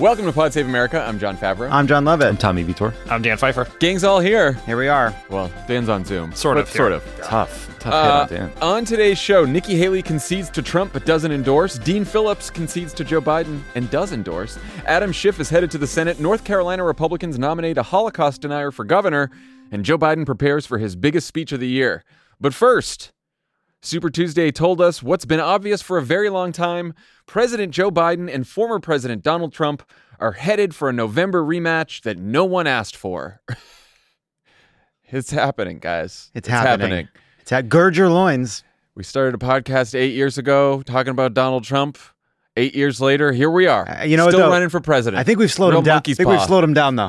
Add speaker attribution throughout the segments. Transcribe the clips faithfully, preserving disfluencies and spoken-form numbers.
Speaker 1: Welcome to Pod Save America. I'm John Favreau.
Speaker 2: I'm John Lovett.
Speaker 3: I'm Tommy Vitor.
Speaker 4: I'm Dan Pfeiffer.
Speaker 1: Gang's all here.
Speaker 2: Here we are.
Speaker 1: Well, Dan's on Zoom.
Speaker 4: Sort of.
Speaker 1: Sort of.
Speaker 3: Tough. Tough
Speaker 1: Uh,
Speaker 3: hit on Dan.
Speaker 1: on today's show, Nikki Haley concedes to Trump but doesn't endorse. Dean Phillips concedes to Joe Biden and does endorse. Adam Schiff is headed to the Senate. North Carolina Republicans nominate a Holocaust denier for governor. And Joe Biden prepares for his biggest speech of the year. But first, Super Tuesday told us what's been obvious for a very long time. President Joe Biden and former President Donald Trump are headed for a November rematch that no one asked for. It's happening, guys.
Speaker 2: It's, it's happening. happening. It's at gird your loins.
Speaker 1: We started a podcast eight years ago talking about Donald Trump. Eight years later, here we are.
Speaker 2: Uh, you know,
Speaker 1: still
Speaker 2: what, though,
Speaker 1: running for president.
Speaker 2: I think we've slowed
Speaker 1: Real
Speaker 2: him down. I
Speaker 1: monkey's
Speaker 2: think
Speaker 1: paw.
Speaker 2: we've slowed him down, though.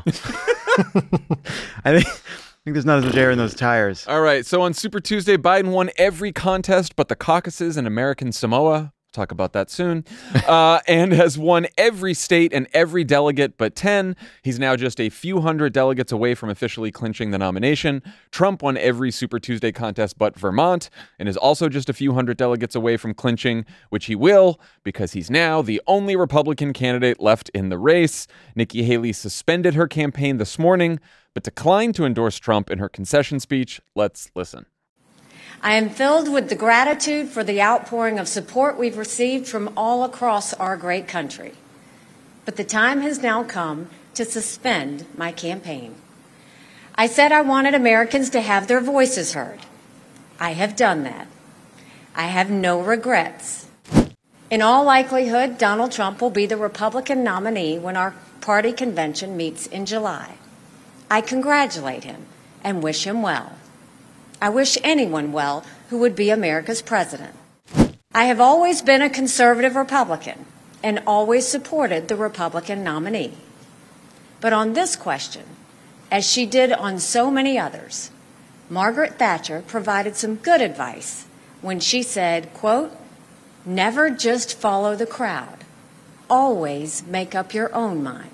Speaker 2: I think. I think there's not as much air in those tires.
Speaker 1: All right, so on Super Tuesday, Biden won every contest but the caucuses in American Samoa. Talk about that soon. Uh, and has won every state and every delegate but ten. He's now just a few hundred delegates away from officially clinching the nomination. Trump won every Super Tuesday contest but Vermont and is also just a few hundred delegates away from clinching, which he will because he's now the only Republican candidate left in the race. Nikki Haley suspended her campaign this morning but declined to endorse Trump in her concession speech. Let's listen.
Speaker 5: I am filled with the gratitude for the outpouring of support we've received from all across our great country. But the time has now come to suspend my campaign. I said I wanted Americans to have their voices heard. I have done that. I have no regrets. In all likelihood, Donald Trump will be the Republican nominee when our party convention meets in July. I congratulate him and wish him well. I wish anyone well who would be America's president. I have always been a conservative Republican and always supported the Republican nominee. But on this question, as she did on so many others, Margaret Thatcher provided some good advice when she said, quote, "Never just follow the crowd. Always make up your own mind."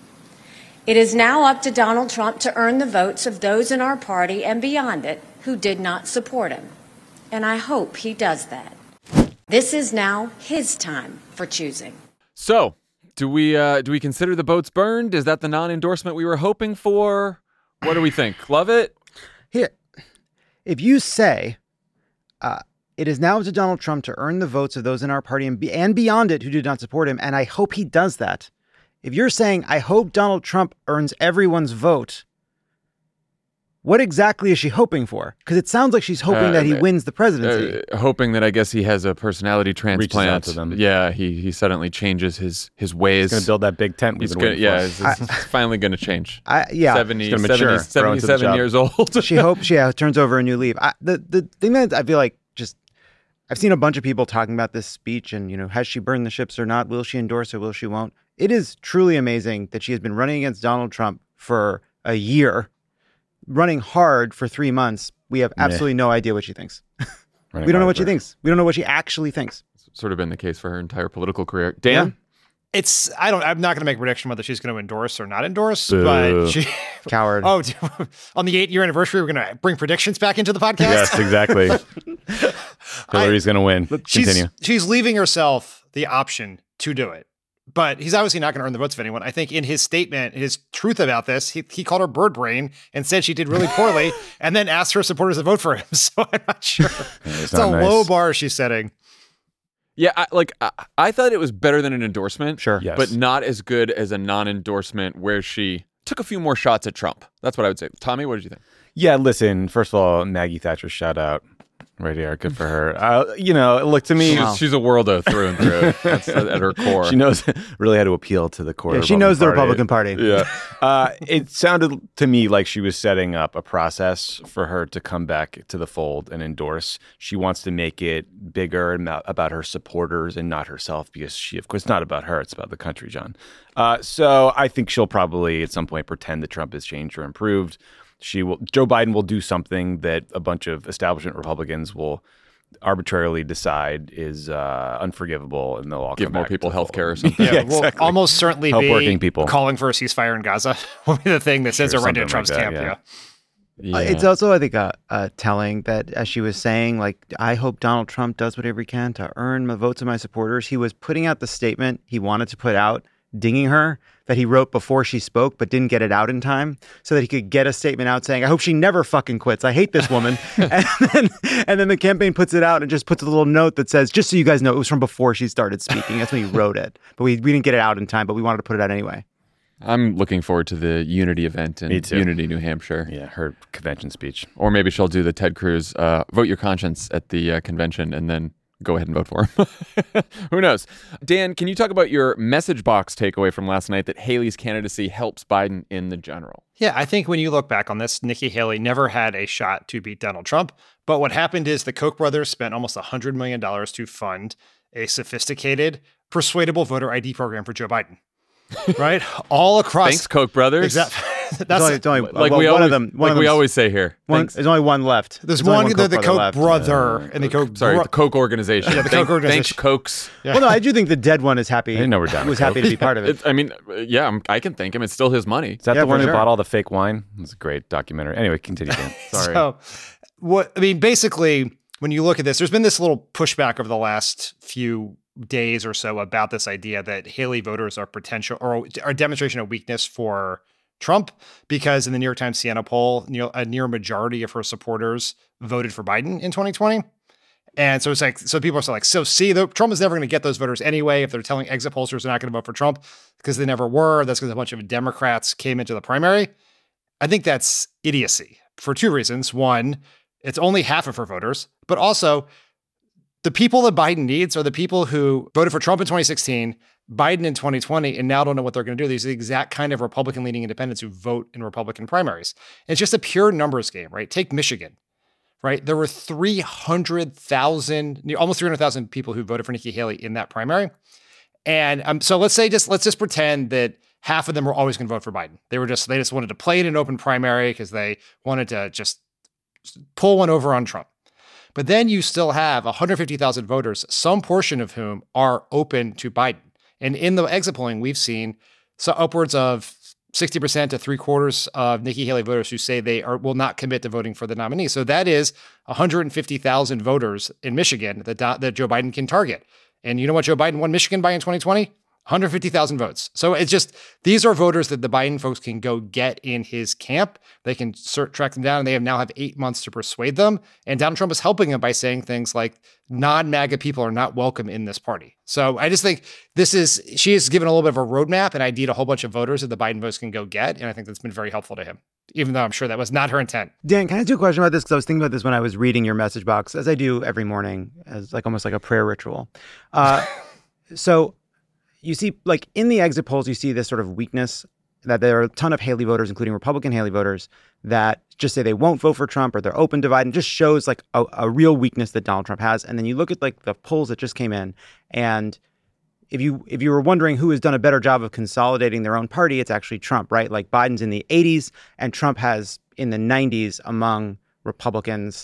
Speaker 5: It is now up to Donald Trump to earn the votes of those in our party and beyond it who did not support him. And I hope he does that. This is now his time for choosing.
Speaker 1: So, do we uh, do we consider the boats burned? Is that the non-endorsement we were hoping for? What do we think? Love it?
Speaker 2: Here, if you say uh, it is now up to Donald Trump to earn the votes of those in our party and, be- and beyond it who did not support him, and I hope he does that. If you're saying, I hope Donald Trump earns everyone's vote, what exactly is she hoping for? Because it sounds like she's hoping uh, that he wins the presidency.
Speaker 1: Uh, hoping that I guess he has a personality transplant.
Speaker 3: Reaches out to them.
Speaker 1: Yeah, he he suddenly changes his his ways.
Speaker 3: He's going to build that big tent.
Speaker 1: He's
Speaker 3: we've been
Speaker 1: gonna,
Speaker 3: waiting
Speaker 1: yeah,
Speaker 3: for.
Speaker 1: it's, it's finally going to change.
Speaker 2: I, yeah,
Speaker 1: seventy,
Speaker 3: gonna mature,
Speaker 1: seventy,
Speaker 3: grow into the
Speaker 1: seventy-seven
Speaker 3: job.
Speaker 1: years old.
Speaker 2: She hopes she yeah, turns over a new leaf. I, the the thing that I feel like just I've seen a bunch of people talking about this speech and, you know, has she burned the ships or not? Will she endorse or will she won't? It is truly amazing that she has been running against Donald Trump for a year, running hard for three months. We have absolutely Meh. no idea what she thinks. We don't know what she thinks. We don't know what she actually thinks.
Speaker 1: It's sort of been the case for her entire political career. Dan?
Speaker 2: Yeah.
Speaker 4: It's, I don't, I'm not going to make a prediction whether she's going to endorse or not endorse,
Speaker 3: Boo.
Speaker 4: but she,
Speaker 2: Coward.
Speaker 4: Oh, on the eight year anniversary, we're going to bring predictions back into the podcast.
Speaker 3: Yes, exactly. Hillary's going to win. Continue.
Speaker 4: She's, she's leaving herself the option to do it. But he's obviously not going to earn the votes of anyone. I think in his statement, his truth about this, he, he called her bird brain and said she did really poorly and then asked her supporters to vote for him. So I'm not sure.
Speaker 3: Yeah,
Speaker 4: it's a
Speaker 3: nice.
Speaker 4: low bar she's setting.
Speaker 1: Yeah, I, like I, I thought it was better than an endorsement.
Speaker 2: Sure.
Speaker 3: Yes.
Speaker 1: But not as good as a non-endorsement where she took a few more shots at Trump. That's what I would say. Tommy, what did you think?
Speaker 3: Yeah, listen, first of all, Maggie Thatcher, shout out. Right here. Good for her. Uh, you know, look, to me,
Speaker 1: She's, she's a worldo through and through. That's at her core.
Speaker 3: she knows really how to appeal to the core.
Speaker 2: Yeah,
Speaker 3: of
Speaker 2: she knows the Republican
Speaker 3: Party.
Speaker 2: Party.
Speaker 3: Yeah. uh, it sounded to me like she was setting up a process for her to come back to the fold and endorse. She wants to make it bigger and about her supporters and not herself because she, of course, it's not about her. It's about the country, John. Uh, so I think she'll probably at some point pretend that Trump has changed or improved. She will. Joe Biden will do something that a bunch of establishment Republicans will arbitrarily decide is uh, unforgivable, and they'll all
Speaker 1: give
Speaker 3: come
Speaker 1: more
Speaker 3: back
Speaker 1: people
Speaker 3: to the
Speaker 1: health
Speaker 3: fold.
Speaker 1: care or something.
Speaker 4: Yeah,
Speaker 3: Yeah,
Speaker 4: will
Speaker 3: exactly.
Speaker 4: almost certainly
Speaker 3: Help
Speaker 4: be
Speaker 3: working people.
Speaker 4: calling for a ceasefire in Gaza will be the thing that sends
Speaker 3: Sure,
Speaker 4: her right into
Speaker 3: something
Speaker 4: Trump's
Speaker 3: like that,
Speaker 4: camp.
Speaker 3: yeah.
Speaker 4: Yeah.
Speaker 1: Yeah.
Speaker 2: Uh, it's also, I think, uh, uh, telling that as she was saying, like, I hope Donald Trump does whatever he can to earn the votes of my supporters. He was putting out the statement he wanted to put out dinging her that he wrote before she spoke but didn't get it out in time so that he could get a statement out saying, I hope she never fucking quits. I hate this woman. and, then, and then the campaign puts it out and just puts a little note that says, just so you guys know, it was from before she started speaking. That's when he wrote it. But we, we didn't get it out in time, but we wanted to put it out anyway.
Speaker 1: I'm looking forward to the Unity event in Unity, New Hampshire.
Speaker 3: Yeah, her convention speech.
Speaker 1: Or maybe she'll do the Ted Cruz uh, vote your conscience at the uh, convention and then go ahead and vote for him. Who knows? Dan, can you talk about your message box takeaway from last night that Haley's candidacy helps Biden in the general?
Speaker 4: Yeah, I think when you look back on this, Nikki Haley never had a shot to beat Donald Trump. But what happened is the Koch brothers spent almost one hundred million dollars to fund a sophisticated, persuadable voter I D program for Joe Biden. Right? All across.
Speaker 1: Thanks, Koch brothers.
Speaker 4: Exactly.
Speaker 2: That's only, it's only,
Speaker 1: like
Speaker 2: well,
Speaker 1: we
Speaker 2: one
Speaker 1: always,
Speaker 2: of them. One
Speaker 1: like
Speaker 2: of
Speaker 1: we
Speaker 2: them's-
Speaker 1: always say here.
Speaker 2: One,
Speaker 1: Thanks.
Speaker 2: there's only one left.
Speaker 4: There's,
Speaker 2: There's
Speaker 4: one,
Speaker 2: only
Speaker 4: the, the
Speaker 2: Koch
Speaker 4: Koch
Speaker 2: left.
Speaker 4: brother and the Koch
Speaker 1: Sorry,
Speaker 4: bro-
Speaker 1: the Koch organization.
Speaker 4: Yeah, the
Speaker 1: Thank-
Speaker 4: Koch organization.
Speaker 1: Thanks, Kochs.
Speaker 4: Yeah.
Speaker 2: Well, no, I do think the dead one is happy.
Speaker 3: I didn't know we're down to
Speaker 2: Was
Speaker 3: Koch.
Speaker 2: happy to be part of it.
Speaker 1: It, I mean, uh, yeah, I'm, I can thank him. It's still his money.
Speaker 3: Is that
Speaker 2: Yeah,
Speaker 3: the one
Speaker 2: for
Speaker 3: who
Speaker 2: sure.
Speaker 3: bought all the fake wine? It was a great documentary. Anyway, continue, Dan. Sorry.
Speaker 4: So, what I mean, basically, when you look at this, there's been this little pushback over the last few days or so about this idea that Haley voters are potential or are a demonstration of weakness for Trump, because in the New York Times Siena poll, near, a near majority of her supporters voted for Biden in twenty twenty. And so it's like, so people are like, so see, the, Trump is never going to get those voters anyway. If they're telling exit pollsters they're not going to vote for Trump because they never were, that's because a bunch of Democrats came into the primary. I think that's idiocy for two reasons. One, it's only half of her voters, but also the people that Biden needs are the people who voted for Trump in twenty sixteen, Biden in twenty twenty, and now don't know what they're going to do. These are the exact kind of Republican-leaning independents who vote in Republican primaries. It's just a pure numbers game, right? Take Michigan, right? There were three hundred thousand, almost three hundred thousand people who voted for Nikki Haley in that primary. And um, so let's say just, let's just pretend that half of them were always going to vote for Biden. They were just, they just wanted to play in an open primary because they wanted to just pull one over on Trump. But then you still have one hundred fifty thousand voters, some portion of whom are open to Biden. And in the exit polling, we've seen so upwards of sixty percent to three quarters of Nikki Haley voters who say they are will not commit to voting for the nominee. So that is one hundred fifty thousand voters in Michigan that, that Joe Biden can target. And you know what Joe Biden won Michigan by in twenty twenty? one hundred fifty thousand votes. So it's just, these are voters that the Biden folks can go get in his camp. They can cert- track them down, and they have now have eight months to persuade them. And Donald Trump is helping them by saying things like non-MAGA people are not welcome in this party. So I just think this is, she has given a little bit of a roadmap and I D to a whole bunch of voters that the Biden votes can go get. And I think that's been very helpful to him, even though I'm sure that was not her intent.
Speaker 2: Dan, can I ask you a question about this? Because I was thinking about this when I was reading your message box, as I do every morning, as like almost like a prayer ritual. Uh, so you see, like in the exit polls, you see this sort of weakness that there are a ton of Haley voters, including Republican Haley voters, that just say they won't vote for Trump or they're open to Biden. Just shows like a, a real weakness that Donald Trump has. And then you look at like the polls that just came in, and if you if you were wondering who has done a better job of consolidating their own party, it's actually Trump, right? Like Biden's in the eighties and Trump has in the nineties among Republicans.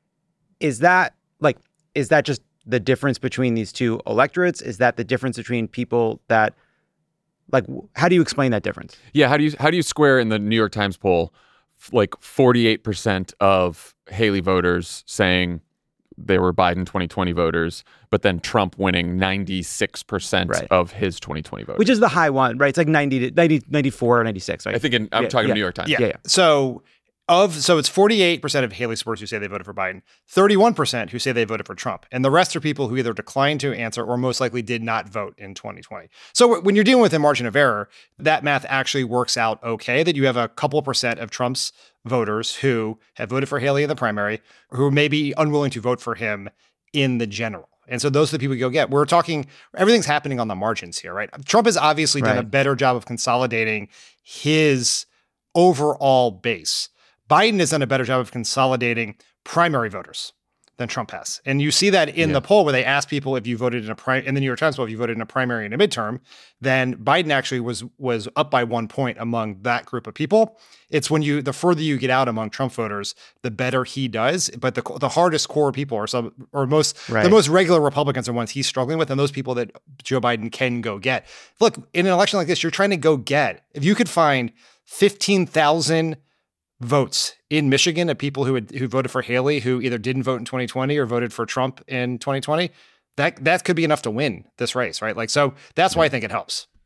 Speaker 2: Is that like, is that just the difference between these two electorates? Is that the difference between people that, like, how do you explain that difference?
Speaker 1: Yeah, how do you how do you square in the New York Times poll like forty-eight percent of Haley voters saying they were Biden twenty twenty voters, but then Trump winning ninety-six percent
Speaker 2: Right.
Speaker 1: of his twenty twenty voters?
Speaker 2: Which is the high one, right? It's like ninety to ninety, ninety-four or ninety-six, right?
Speaker 1: I think in, I'm
Speaker 2: Yeah,
Speaker 1: talking
Speaker 2: yeah.
Speaker 1: New York Times.
Speaker 4: Yeah.
Speaker 2: Yeah, yeah.
Speaker 4: So of so it's forty-eight percent of Haley supporters who say they voted for Biden, thirty-one percent who say they voted for Trump. And the rest are people who either declined to answer or most likely did not vote in twenty twenty. So when you're dealing with a margin of error, that math actually works out okay, that you have a couple percent of Trump's voters who have voted for Haley in the primary, who may be unwilling to vote for him in the general. And so those are the people you go get. We're talking, everything's happening on the margins here, right? Trump has obviously done a
Speaker 2: Right.
Speaker 4: better job of consolidating his overall base. Biden has done a better job of consolidating primary voters than Trump has. And you see that in
Speaker 1: Yeah.
Speaker 4: the poll where they asked people if you voted in a pri- in the New York Times poll, if you voted in a primary and a midterm, then Biden actually was was up by one point among that group of people. It's when you, the further you get out among Trump voters, the better he does. But the the hardest core people are some, or most,
Speaker 2: Right.
Speaker 4: the most regular Republicans are ones he's struggling with, and those people that Joe Biden can go get. Look, in an election like this, you're trying to go get, if you could find fifteen thousand votes in Michigan of people who had, who voted for Haley, who either didn't vote in twenty twenty or voted for Trump in twenty twenty, that that could be enough to win this race, right? Like, so that's why I think it helps.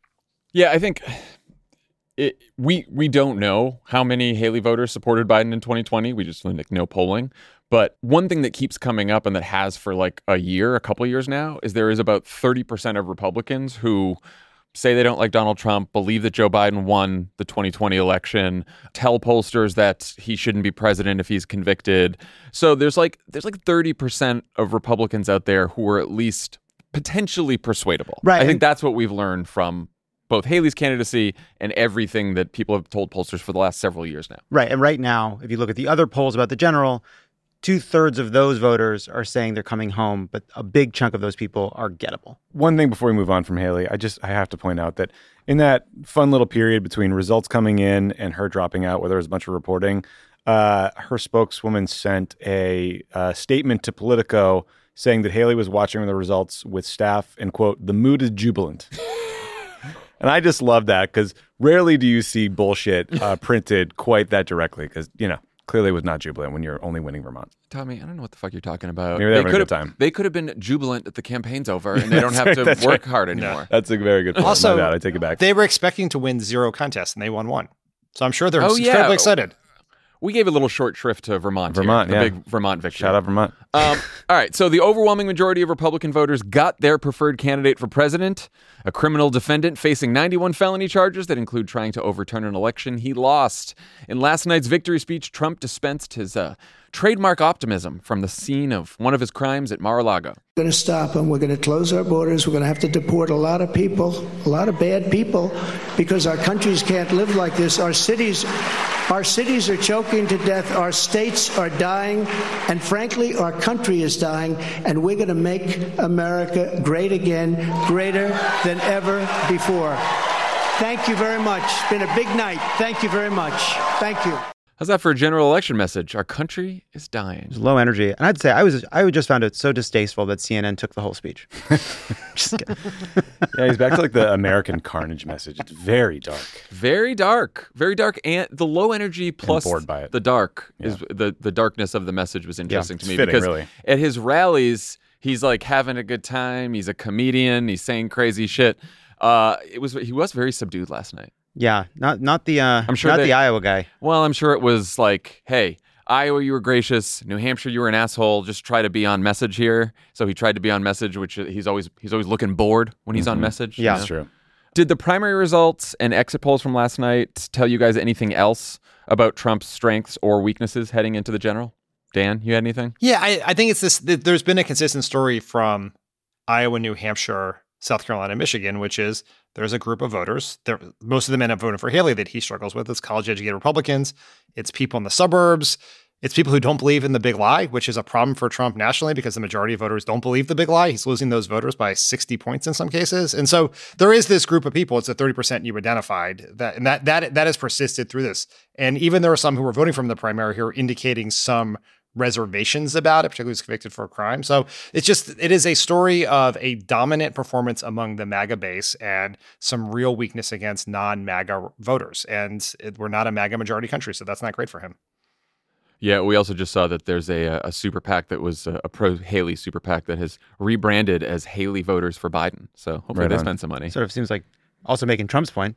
Speaker 1: Yeah, I think it, we we don't know how many Haley voters supported Biden in twenty twenty. We just like no polling. But one thing that keeps coming up and that has for like a year, a couple of years now, is there is about thirty percent of Republicans who say they don't like Donald Trump, believe that Joe Biden won the twenty twenty election, tell pollsters that he shouldn't be president if he's convicted. So there's like there's like thirty percent of Republicans out there who are at least potentially persuadable.
Speaker 2: Right.
Speaker 1: I think that's what we've learned from both Haley's candidacy and everything that people have told pollsters for the last several years now.
Speaker 2: Right. And right now, if you look at the other polls about the general, two thirds of those voters are saying they're coming home, but a big chunk of those people are gettable.
Speaker 3: One thing before we move on from Haley, I just I have to point out that in that fun little period between results coming in and her dropping out, where there was a bunch of reporting, uh, her spokeswoman sent a uh, statement to Politico saying that Haley was watching the results with staff and, quote, the mood is jubilant. And I just love that because rarely do you see bullshit uh, printed quite that directly because, you know, clearly it was not jubilant when you're only winning Vermont.
Speaker 1: Tommy, I don't know what the fuck you're talking about.
Speaker 3: Maybe they're having a
Speaker 1: could
Speaker 3: good
Speaker 1: have,
Speaker 3: time.
Speaker 1: They could have been jubilant that the campaign's over and they don't have
Speaker 3: right,
Speaker 1: to
Speaker 3: that's
Speaker 1: work
Speaker 3: right.
Speaker 1: hard anymore.
Speaker 3: That's a very good point.
Speaker 4: Also,
Speaker 3: My bad, I take it back.
Speaker 4: They were expecting to win zero contests, and they won one. So I'm sure they're
Speaker 1: Oh,
Speaker 4: incredibly
Speaker 1: yeah.
Speaker 4: excited.
Speaker 1: We gave a little short shrift to Vermont.
Speaker 3: Vermont,
Speaker 1: here, the
Speaker 3: yeah.
Speaker 1: big Vermont victory.
Speaker 3: Shout out Vermont.
Speaker 1: Um, all right. So the overwhelming majority of Republican voters got their preferred candidate for president, a criminal defendant facing ninety-one felony charges that include trying to overturn an election he lost. In last night's victory speech, Trump dispensed his uh, trademark optimism from the scene of one of his crimes at Mar-a-Lago.
Speaker 6: We're going to stop them. We're going to close our borders. We're going to have to deport a lot of people, a lot of bad people, because our countries can't live like this. Our cities, our cities are choking to death. Our states are dying. And frankly, our country is dying. And we're going to make America great again, greater than ever before. Thank you very much. It's been a big night. Thank you very much. Thank you.
Speaker 1: How's that for a general election message? Our country is dying.
Speaker 2: It's low energy. And I'd say I was I just found it so distasteful that C N N took the whole speech. Just kidding.
Speaker 3: Yeah, he's back to like the American carnage message. It's very dark.
Speaker 1: Very dark. Very dark. And the low energy plus
Speaker 3: bored by it.
Speaker 1: the dark
Speaker 3: Yeah.
Speaker 1: is the, the darkness of the message was interesting
Speaker 3: it's
Speaker 1: to me
Speaker 3: fitting,
Speaker 1: because
Speaker 3: really.
Speaker 1: at his rallies, he's like having a good time. He's a comedian. He's saying crazy shit. Uh, it was he was very subdued last night.
Speaker 2: Yeah, not not the uh,
Speaker 1: I'm sure
Speaker 2: not
Speaker 1: they-
Speaker 2: the Iowa guy.
Speaker 1: Well, I'm sure it was like, hey, Iowa, you were gracious. New Hampshire, you were an asshole. Just try to be on message here. So he tried to be on message, which he's always he's always looking bored when he's on message. you
Speaker 2: Yeah.
Speaker 1: know?
Speaker 3: That's true.
Speaker 1: Did the primary results and exit polls from last night tell you guys anything else about Trump's strengths or weaknesses heading into the general? Dan, you had anything?
Speaker 4: Yeah, I, I think it's this. th- There's been a consistent story from Iowa, New Hampshire, South Carolina, Michigan, which is there's a group of voters. There, most of the men have voted for Haley that he struggles with. It's college-educated Republicans. It's people in the suburbs. It's people who don't believe in the big lie, which is a problem for Trump nationally because the majority of voters don't believe the big lie. He's losing those voters by sixty points in some cases. And so there is this group of people, it's the thirty percent you identified, that and that that that has persisted through this. And even there are some who were voting from the primary who are indicating some reservations about it, particularly who's convicted for a crime. So it's just, it is a story of a dominant performance among the MAGA base and some real weakness against non-MAGA voters. And it, we're not a MAGA majority country, so that's not great for him.
Speaker 1: Yeah, we also just saw that there's a, a super PAC that was a, a pro-Haley super PAC that has rebranded as Haley Voters for Biden. So hopefully
Speaker 3: Right
Speaker 1: they
Speaker 3: on.
Speaker 1: spend some money.
Speaker 2: Sort of seems like also making Trump's point.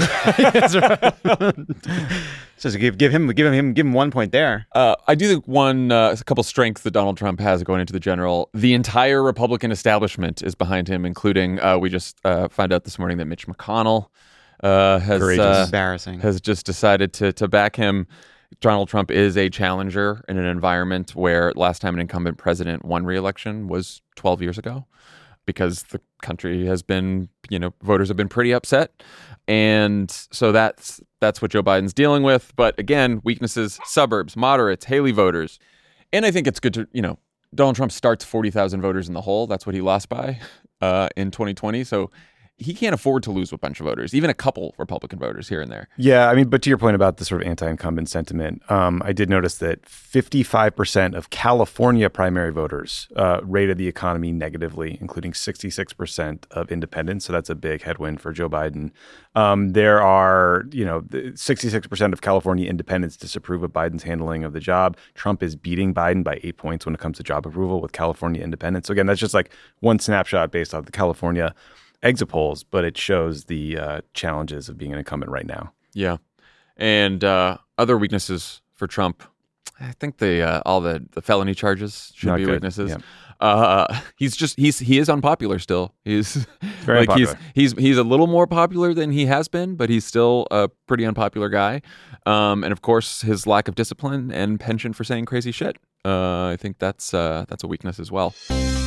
Speaker 2: So give give him give him give him one point there.
Speaker 1: Uh, I do think one, uh, a couple strengths that Donald Trump has going into the general. The entire Republican establishment is behind him, including uh, we just uh, found out this morning that Mitch McConnell uh, has
Speaker 3: Courageous.
Speaker 1: uh,
Speaker 2: Embarrassing.
Speaker 1: has just decided to to back him. Donald Trump is a challenger in an environment where last time an incumbent president won re-election was twelve years ago, because the country has been, you know, voters have been pretty upset. And so that's that's what Joe Biden's dealing with. But again, weaknesses, suburbs, moderates, Haley voters. And I think it's good to, you know, Donald Trump starts forty thousand voters in the hole. That's what he lost by uh, in twenty twenty. So he can't afford to lose a bunch of voters, even a couple Republican voters here and there.
Speaker 3: Yeah, I mean, but to your point about the sort of anti-incumbent sentiment, um, I did notice that fifty-five percent of California primary voters uh, rated the economy negatively, including sixty-six percent of independents. So that's a big headwind for Joe Biden. Um, there are, you know, sixty-six percent of California independents disapprove of Biden's handling of the job. Trump is beating Biden by eight points when it comes to job approval with California independents. So again, that's just like one snapshot based off the California exit polls, but it shows the uh, challenges of being an incumbent right now.
Speaker 1: Yeah. And uh, other weaknesses for Trump, I think the uh, all the, the felony charges should
Speaker 3: Not
Speaker 1: be
Speaker 3: good.
Speaker 1: weaknesses.
Speaker 3: Yeah.
Speaker 1: Uh, he's just he's he is unpopular still. He's
Speaker 3: Very
Speaker 1: like
Speaker 3: unpopular.
Speaker 1: he's he's he's a little more popular than he has been, but he's still a pretty unpopular guy. Um, and of course, his lack of discipline and penchant for saying crazy shit. Uh, I think that's uh, that's a weakness as well.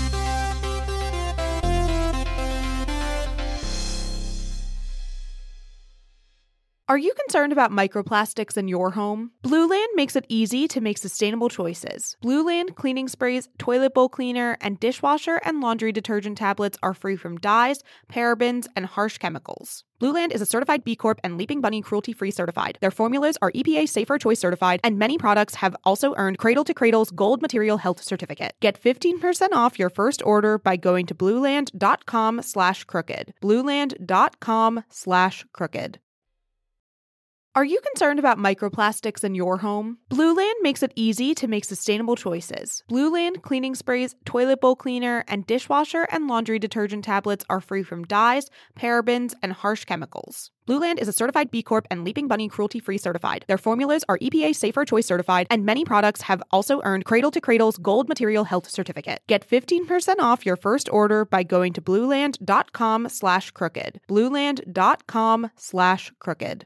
Speaker 7: Are you concerned about microplastics in your home? Blueland makes it easy to make sustainable choices. Blueland cleaning sprays, toilet bowl cleaner, and dishwasher and laundry detergent tablets are free from dyes, parabens, and harsh chemicals. Blueland is a certified B Corp and Leaping Bunny cruelty-free certified. Their formulas are E P A Safer Choice certified, and many products have also earned Cradle to Cradle's Gold Material Health Certificate. Get fifteen percent off your first order by going to blueland.com slash crooked. Blueland.com slash crooked. Are you concerned about microplastics in your home? Blueland makes it easy to make sustainable choices. Blueland cleaning sprays, toilet bowl cleaner, and dishwasher and laundry detergent tablets are free from dyes, parabens, and harsh chemicals. Blueland is a certified B Corp and Leaping Bunny cruelty-free certified. Their formulas are E P A Safer Choice certified, and many products have also earned Cradle to Cradle's Gold Material Health Certificate. Get fifteen percent off your first order by going to blueland.com slash crooked. Blueland.com slash crooked.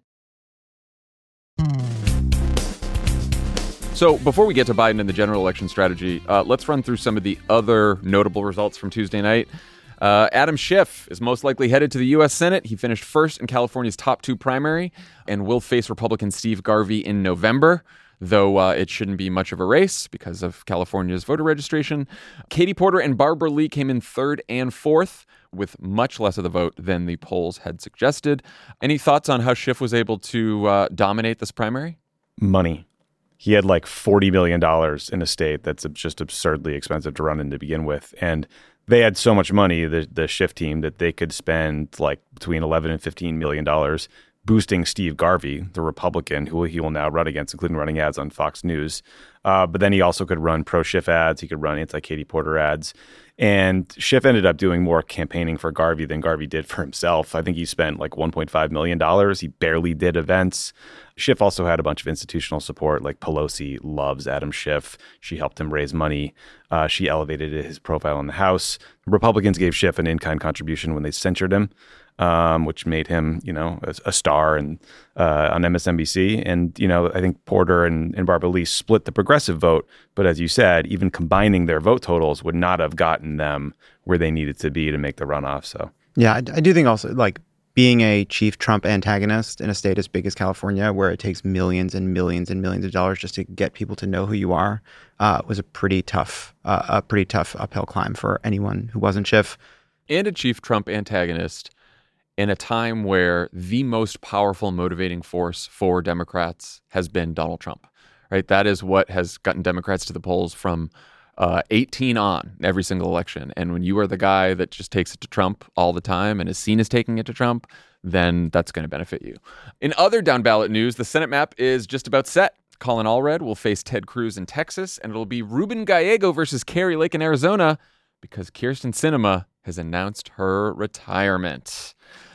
Speaker 1: So before we get to Biden and the general election strategy, uh, let's run through some of the other notable results from Tuesday night. Uh, Adam Schiff is most likely headed to the U S Senate. He finished first in California's top two primary and will face Republican Steve Garvey in November, though uh, it shouldn't be much of a race because of California's voter registration. Katie Porter and Barbara Lee came in third and fourth, with much less of the vote than the polls had suggested. Any thoughts on how Schiff was able to uh, dominate this primary?
Speaker 3: Money. He had like forty million dollars in a state that's just absurdly expensive to run in to begin with. And they had so much money, the, the Schiff team, that they could spend like between eleven and fifteen million dollars boosting Steve Garvey, the Republican, who he will now run against, including running ads on Fox News. Uh, but then he also could run pro-Schiff ads. He could run anti-Katie Porter ads. And Schiff ended up doing more campaigning for Garvey than Garvey did for himself. I think he spent like one point five million dollars. He barely did events. Schiff also had a bunch of institutional support. Like Pelosi loves Adam Schiff. She helped him raise money. Uh, she elevated his profile in the House. Republicans gave Schiff an in-kind contribution when they censured him, um, which made him, you know, a, a star and uh, on M S N B C. And, you know, I think Porter and, and Barbara Lee split the progressive vote. But as you said, even combining their vote totals would not have gotten them where they needed to be to make the runoff. So,
Speaker 2: yeah, I, I do think also, like, being a chief Trump antagonist in a state as big as California, where it takes millions and millions and millions of dollars just to get people to know who you are, uh, was a pretty tough, uh, a pretty tough uphill climb for anyone who wasn't Schiff.
Speaker 1: And a chief Trump antagonist in a time where the most powerful motivating force for Democrats has been Donald Trump, right? That is what has gotten Democrats to the polls from uh, eighteen on every single election. And when you are the guy that just takes it to Trump all the time and is seen as taking it to Trump, then that's going to benefit you. In other down ballot news, the Senate map is just about set. Colin Allred will face Ted Cruz in Texas, and it'll be Ruben Gallego versus Kari Lake in Arizona because Kyrsten Sinema has announced her retirement.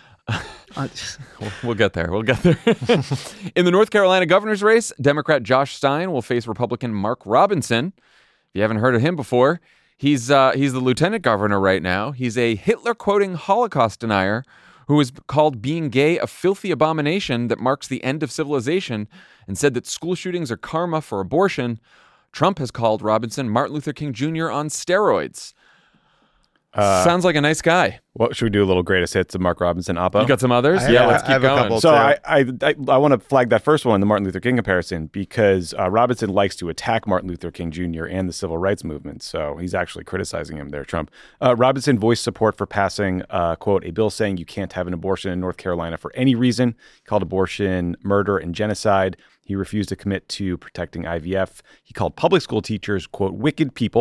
Speaker 1: we'll, we'll get there. We'll get there. In the North Carolina governor's race, Democrat Josh Stein will face Republican Mark Robinson. If you haven't heard of him before, he's uh, he's the lieutenant governor right now. He's a Hitler-quoting Holocaust denier who has called being gay a filthy abomination that marks the end of civilization and said that school shootings are karma for abortion. Trump has called Robinson Martin Luther King Junior on steroids. Uh, Sounds like a nice guy.
Speaker 3: What should we do? A little greatest hits of Mark Robinson, Oppo?
Speaker 1: You got some others?
Speaker 2: I
Speaker 1: yeah,
Speaker 2: have,
Speaker 1: let's
Speaker 2: I
Speaker 1: keep
Speaker 2: have a
Speaker 1: going.
Speaker 2: couple.
Speaker 3: So
Speaker 2: too.
Speaker 3: I I, I, I want to flag that first one, the Martin Luther King comparison, because uh, Robinson likes to attack Martin Luther King Junior and the civil rights movement. So he's actually criticizing him there, Trump. Uh, Robinson voiced support for passing, uh, quote, a bill saying you can't have an abortion in North Carolina for any reason. He called abortion murder and genocide. He refused to commit to protecting I V F. He called public school teachers, quote, wicked people.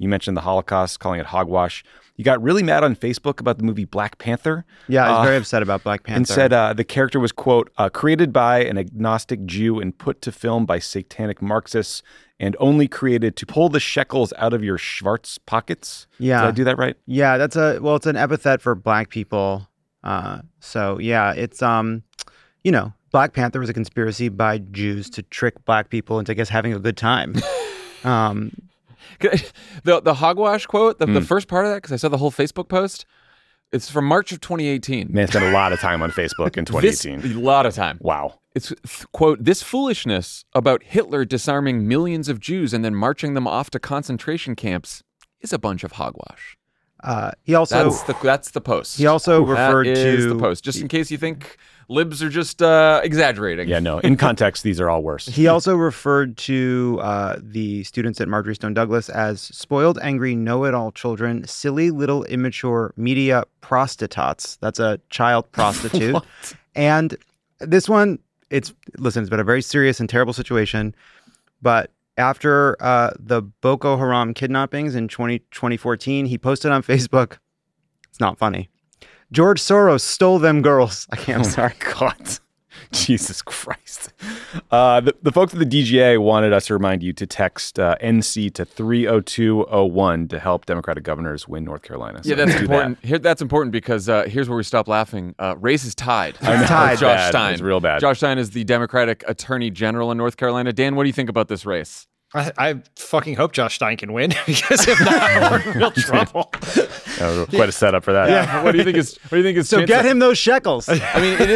Speaker 3: You mentioned the Holocaust, calling it hogwash. You got really mad on Facebook about the movie Black Panther.
Speaker 2: Yeah, I was
Speaker 3: uh,
Speaker 2: very upset about Black Panther.
Speaker 3: And said uh, the character was, quote, uh, created by an agnostic Jew and put to film by satanic Marxists and only created to pull the shekels out of your Schwartz pockets.
Speaker 2: Yeah.
Speaker 3: Did I do that right?
Speaker 2: Yeah, that's a, well, it's an epithet for black people. Uh, so yeah, it's, um, you know, Black Panther was a conspiracy by Jews to trick black people into, I guess, having a good time. um,
Speaker 1: the the hogwash quote, the,
Speaker 3: Mm.
Speaker 1: the first part of that, because I saw the whole Facebook post, it's from March of twenty eighteen.
Speaker 3: Man spent a lot of time on Facebook in twenty eighteen.
Speaker 1: This, a lot of time.
Speaker 3: Wow.
Speaker 1: It's, th- quote, this foolishness about Hitler disarming millions of Jews and then marching them off to concentration camps is a bunch of hogwash.
Speaker 2: uh, he also,
Speaker 1: That's the that's the post.
Speaker 2: he also referred
Speaker 1: that is
Speaker 2: to
Speaker 1: the post, just in case you think libs are just uh, exaggerating.
Speaker 3: Yeah, no. In context, these are all worse.
Speaker 2: He also referred to uh, the students at Marjorie Stone Douglas as spoiled, angry, know-it-all children, silly, little, immature media prostitutes. That's a child prostitute. And this one, it's listen, it's been a very serious and terrible situation. But after uh, the Boko Haram kidnappings in twenty fourteen, he posted on Facebook, it's not funny, George Soros stole them girls. I can't, I'm sorry.
Speaker 3: God. Jesus Christ. Uh, the, the folks at the D G A wanted us to remind you to text uh, N C to three oh two oh one to help Democratic governors win North Carolina. So
Speaker 1: Yeah, that's
Speaker 3: do
Speaker 1: important.
Speaker 3: that.
Speaker 1: Here, that's important because uh, here's where we stop laughing. Uh, race is tied.
Speaker 3: I know,
Speaker 2: tied.
Speaker 3: it's
Speaker 1: Josh
Speaker 3: bad.
Speaker 1: Stein.
Speaker 3: It's real bad.
Speaker 1: Josh Stein is the Democratic Attorney General in North Carolina. Dan, what do you think about this race?
Speaker 4: I, I fucking hope Josh Stein can win because if not, we're in real trouble.
Speaker 3: That was quite a setup for that.
Speaker 1: Yeah. What do you think is? What do you think is?
Speaker 2: So
Speaker 1: chance
Speaker 2: get
Speaker 1: of-
Speaker 2: him those shekels.
Speaker 1: I mean, it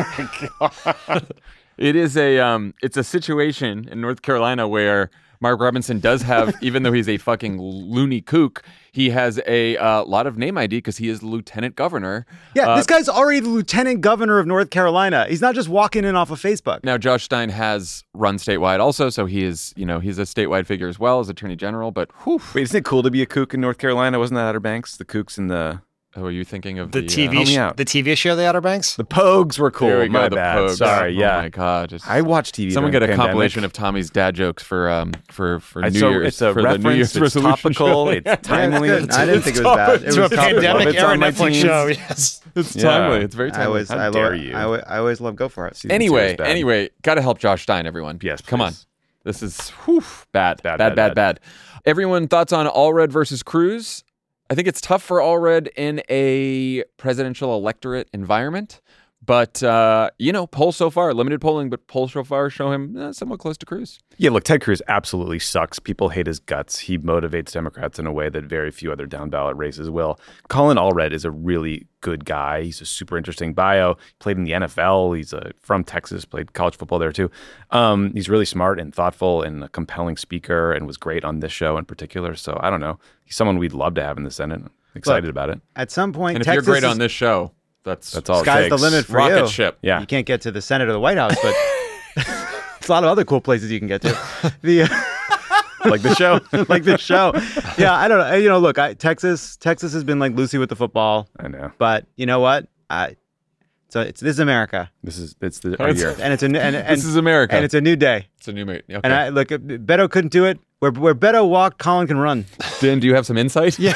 Speaker 1: is. It is a um, it's a situation in North Carolina where Mark Robinson does have, even though he's a fucking loony kook, he has a uh, lot of name I D because he is the lieutenant governor.
Speaker 2: Yeah,
Speaker 1: Uh,
Speaker 2: this guy's already the lieutenant governor of North Carolina. He's not just walking in off of Facebook.
Speaker 1: Now, Josh Stein has run statewide also, so he is, you know, he's a statewide figure as well as attorney general. But whew,
Speaker 3: Wait, isn't it cool to be a kook in North Carolina? Wasn't that Outer Banks? The kooks and the
Speaker 1: oh, are you thinking of the,
Speaker 4: The T
Speaker 1: uh,
Speaker 4: V,
Speaker 3: help me
Speaker 4: sh-
Speaker 3: out.
Speaker 4: the T V show, The Outer Banks.
Speaker 3: the Pogues were cool.
Speaker 1: There we
Speaker 3: My
Speaker 1: go, the
Speaker 3: bad.
Speaker 1: Pogues.
Speaker 3: Sorry. Yeah.
Speaker 1: Oh my god. Just,
Speaker 3: I watch T V.
Speaker 1: someone get
Speaker 3: during
Speaker 1: a
Speaker 3: the
Speaker 1: compilation
Speaker 3: pandemic.
Speaker 1: of Tommy's dad jokes for um for for
Speaker 3: I-
Speaker 1: New
Speaker 3: so
Speaker 1: Year's.
Speaker 3: it's a
Speaker 1: for the New
Speaker 3: reference.
Speaker 1: Year's
Speaker 3: It's
Speaker 1: resolution
Speaker 3: topical.
Speaker 1: show.
Speaker 3: It's timely.
Speaker 2: Yeah, it's good. I didn't think it was bad. It
Speaker 4: to a
Speaker 2: was topical.
Speaker 4: pandemic
Speaker 3: It's
Speaker 4: era
Speaker 3: on my
Speaker 4: Netflix
Speaker 3: teens.
Speaker 4: show. Yes.
Speaker 1: It's
Speaker 3: Yeah.
Speaker 1: timely. It's very
Speaker 2: I
Speaker 1: timely.
Speaker 2: always,
Speaker 3: How
Speaker 2: I, lo-
Speaker 3: dare you.
Speaker 2: I, always- I always love go for it.
Speaker 3: Season two
Speaker 1: Anyway,
Speaker 3: is bad.
Speaker 1: anyway, got to help Josh Stein, everyone.
Speaker 3: Yes,
Speaker 1: Come on.
Speaker 3: please.
Speaker 1: This is whew, bad,
Speaker 3: Bad,
Speaker 1: bad, bad,
Speaker 3: bad,
Speaker 1: bad, Everyone, thoughts on Allred versus Cruz? I think it's tough for Allred in a presidential electorate environment. But, uh, you know, polls so far, limited polling, but polls so far show him eh, somewhat close to Cruz.
Speaker 3: Yeah, look, Ted Cruz absolutely sucks. People hate his guts. He motivates Democrats in a way that very few other down ballot races will. Colin Allred is a really good guy. He's a super interesting bio. Played in the N F L. He's uh, from Texas, played college football there too. Um, he's really smart and thoughtful and a compelling speaker and was great on this show in particular. So I don't know. He's someone we'd love to have in the Senate. I'm excited
Speaker 2: Look,
Speaker 3: about it.
Speaker 2: At some point,
Speaker 1: And if
Speaker 2: Texas
Speaker 1: you're great
Speaker 2: is-
Speaker 1: on this show, that's
Speaker 3: That's all it
Speaker 2: sky's the
Speaker 3: takes.
Speaker 2: limit for
Speaker 1: rocket
Speaker 2: you.
Speaker 1: ship.
Speaker 3: Yeah.
Speaker 2: You can't get to the Senate or the White House, but there's a lot of other cool places you can get to. The
Speaker 3: Like the show.
Speaker 2: like the show. Yeah, I don't know. You know, look, I, Texas, Texas has been like Lucy with the football,
Speaker 3: I know.
Speaker 2: but you know what? I, so it's this is America,
Speaker 3: This is it's the our
Speaker 1: It's-
Speaker 3: year.
Speaker 2: and it's a new, and, and
Speaker 1: This is America.
Speaker 2: and it's a new day.
Speaker 1: It's a new mate. Okay.
Speaker 2: And I look, if Beto couldn't do it. Where where Beto walked, Colin can run.
Speaker 1: Dan, do you have some insight? Yeah.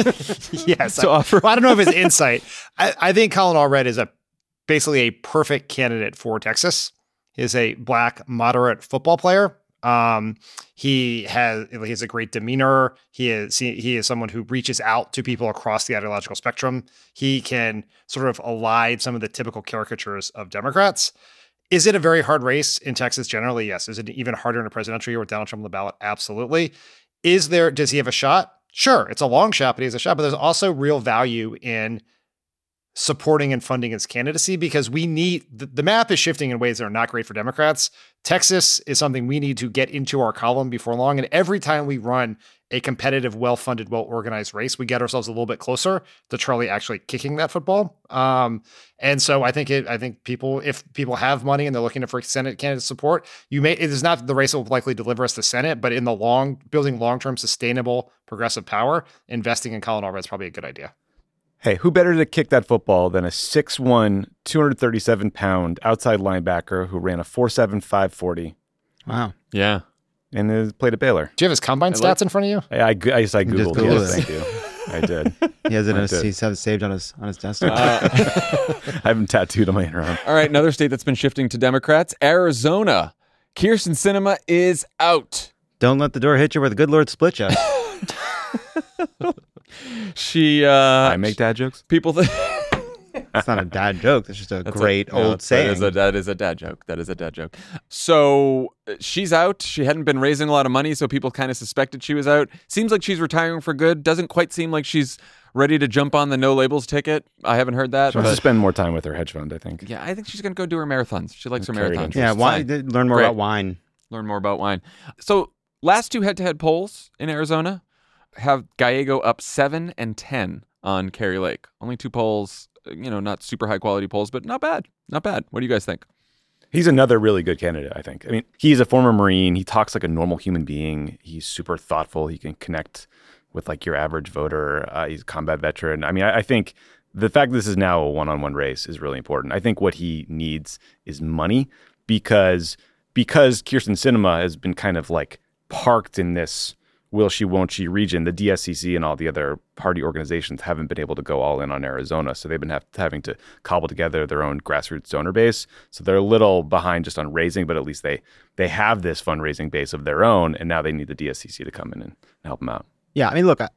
Speaker 4: Yes.
Speaker 1: To
Speaker 4: I,
Speaker 1: offer.
Speaker 4: well, I don't know if it's insight. I, I think Colin Allred is a basically a perfect candidate for Texas. He is a black moderate football player. Um, he has he has a great demeanor. He is he, he is someone who reaches out to people across the ideological spectrum. He can sort of elide some of the typical caricatures of Democrats. Is it a very hard race in Texas generally? Yes. Is it even harder in a presidential year with Donald Trump on the ballot? Absolutely. Is there, does he have a shot? Sure. It's a long shot, but he has a shot. But there's also real value in supporting and funding his candidacy because we need, the, the map is shifting in ways that are not great for Democrats. Texas is something we need to get into our column before long. And every time we run a competitive, well-funded, well-organized race, we get ourselves a little bit closer to Charlie actually kicking that football. Um, and so I think it, I think people, if people have money and they're looking for Senate candidate support, you may, it is not the race that will likely deliver us the Senate, but in the long, building long-term sustainable progressive power, investing in Colin Allred is probably a good idea.
Speaker 3: Hey, who better to kick that football than a six one, two hundred thirty-seven pound outside linebacker who ran a four seven, five forty?
Speaker 2: Wow.
Speaker 1: Yeah.
Speaker 3: and has played at Baylor.
Speaker 4: Do you have his combine
Speaker 1: I
Speaker 4: stats
Speaker 1: like-
Speaker 4: in front of you?
Speaker 3: I, I, I guess I
Speaker 2: just
Speaker 3: Googled.
Speaker 2: Googled
Speaker 3: Yes,
Speaker 2: it.
Speaker 3: thank you. I did.
Speaker 2: He has it.
Speaker 3: I
Speaker 2: In a,
Speaker 3: did.
Speaker 2: he's have it saved on his on his desktop.
Speaker 1: Uh,
Speaker 3: I have him tattooed on my arm.
Speaker 1: all right, another state that's been shifting to Democrats, Arizona. Kirsten Sinema is out.
Speaker 2: Don't let the door hit you where the good Lord split you.
Speaker 1: She, uh,
Speaker 3: I make dad jokes.
Speaker 1: people think.
Speaker 2: That's not a dad joke. That's just a
Speaker 1: That's
Speaker 2: great
Speaker 1: a, no,
Speaker 2: old
Speaker 1: that
Speaker 2: saying.
Speaker 1: is a, that is a dad joke. That is a dad joke. So uh, she's out. She hadn't been raising a lot of money, so people kind of suspected she was out. Seems like she's retiring for good. Doesn't quite seem like she's ready to jump on the no labels ticket. I haven't heard that.
Speaker 3: She wants to
Speaker 1: But
Speaker 3: spend more time with her hedge fund, I think.
Speaker 1: yeah, I think she's going to go do her marathons. She likes her
Speaker 3: Carried
Speaker 1: marathons.
Speaker 3: interest.
Speaker 2: yeah,
Speaker 1: It's
Speaker 2: why,
Speaker 1: fine.
Speaker 2: learn more
Speaker 1: Great.
Speaker 2: about wine.
Speaker 1: Learn more about wine. So last two head-to-head polls in Arizona have Gallego up seven and ten on Kari Lake. Only two polls, you know, not super high quality polls, but not bad. Not bad. What do you guys think?
Speaker 3: He's another really good candidate, I think. I mean, he's a former Marine. He talks like a normal human being. He's super thoughtful. He can connect with like your average voter. Uh, he's a combat veteran. I mean, I, I think the fact that this is now a one-on-one race is really important. I think what he needs is money because because Kirsten Sinema has been kind of like parked in this will she, won't she region. The D S C C and all the other party organizations haven't been able to go all in on Arizona. So they've been have, having to cobble together their own grassroots donor base. So they're a little behind just on raising, but at least they they have this fundraising base of their own. And now they need the D S C C to come in and help them out.
Speaker 2: Yeah, I mean, look,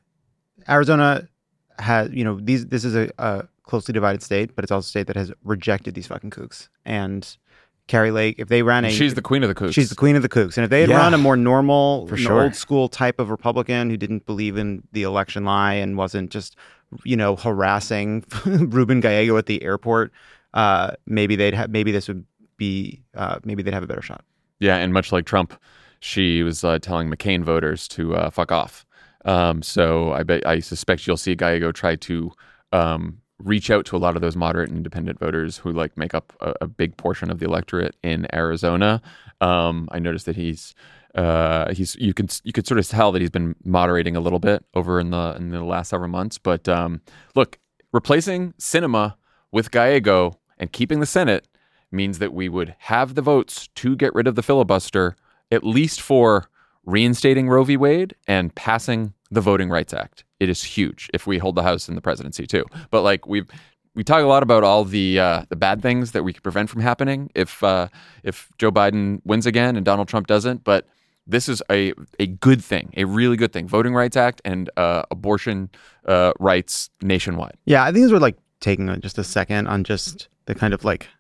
Speaker 2: Arizona has, you know, these. This is a, a closely divided state, but it's also a state that has rejected these fucking kooks. And Kari Lake, if they ran a,
Speaker 1: She's the queen of the kooks.
Speaker 2: she's the queen of the kooks. And if they had
Speaker 3: Yeah.
Speaker 2: run a more normal,
Speaker 3: For
Speaker 2: an
Speaker 3: sure.
Speaker 2: old school type of Republican who didn't believe in the election lie and wasn't just, you know, harassing Ruben Gallego at the airport, uh, maybe they'd have, maybe this would be, uh, maybe they'd have a better shot.
Speaker 1: Yeah, and much like Trump, she was uh, telling McCain voters to uh, fuck off. Um, so I bet I suspect you'll see Gallego try to um, reach out to a lot of those moderate and independent voters who like make up a, a big portion of the electorate in Arizona. Um, I noticed that he's uh, he's you can you could sort of tell that he's been moderating a little bit over in the in the last several months. But um, look, replacing Sinema with Gallego and keeping the Senate means that we would have the votes to get rid of the filibuster, at least for reinstating Roe v. Wade and passing the Voting Rights Act. It is huge if we hold the House and the presidency too. But like we've we talk a lot about all the uh, the bad things that we could prevent from happening if uh, if Joe Biden wins again and Donald Trump doesn't. But this is a a good thing, a really good thing. Voting Rights Act and uh, abortion uh, rights nationwide.
Speaker 2: Yeah, I think these were like taking a, just a second on just the kind of like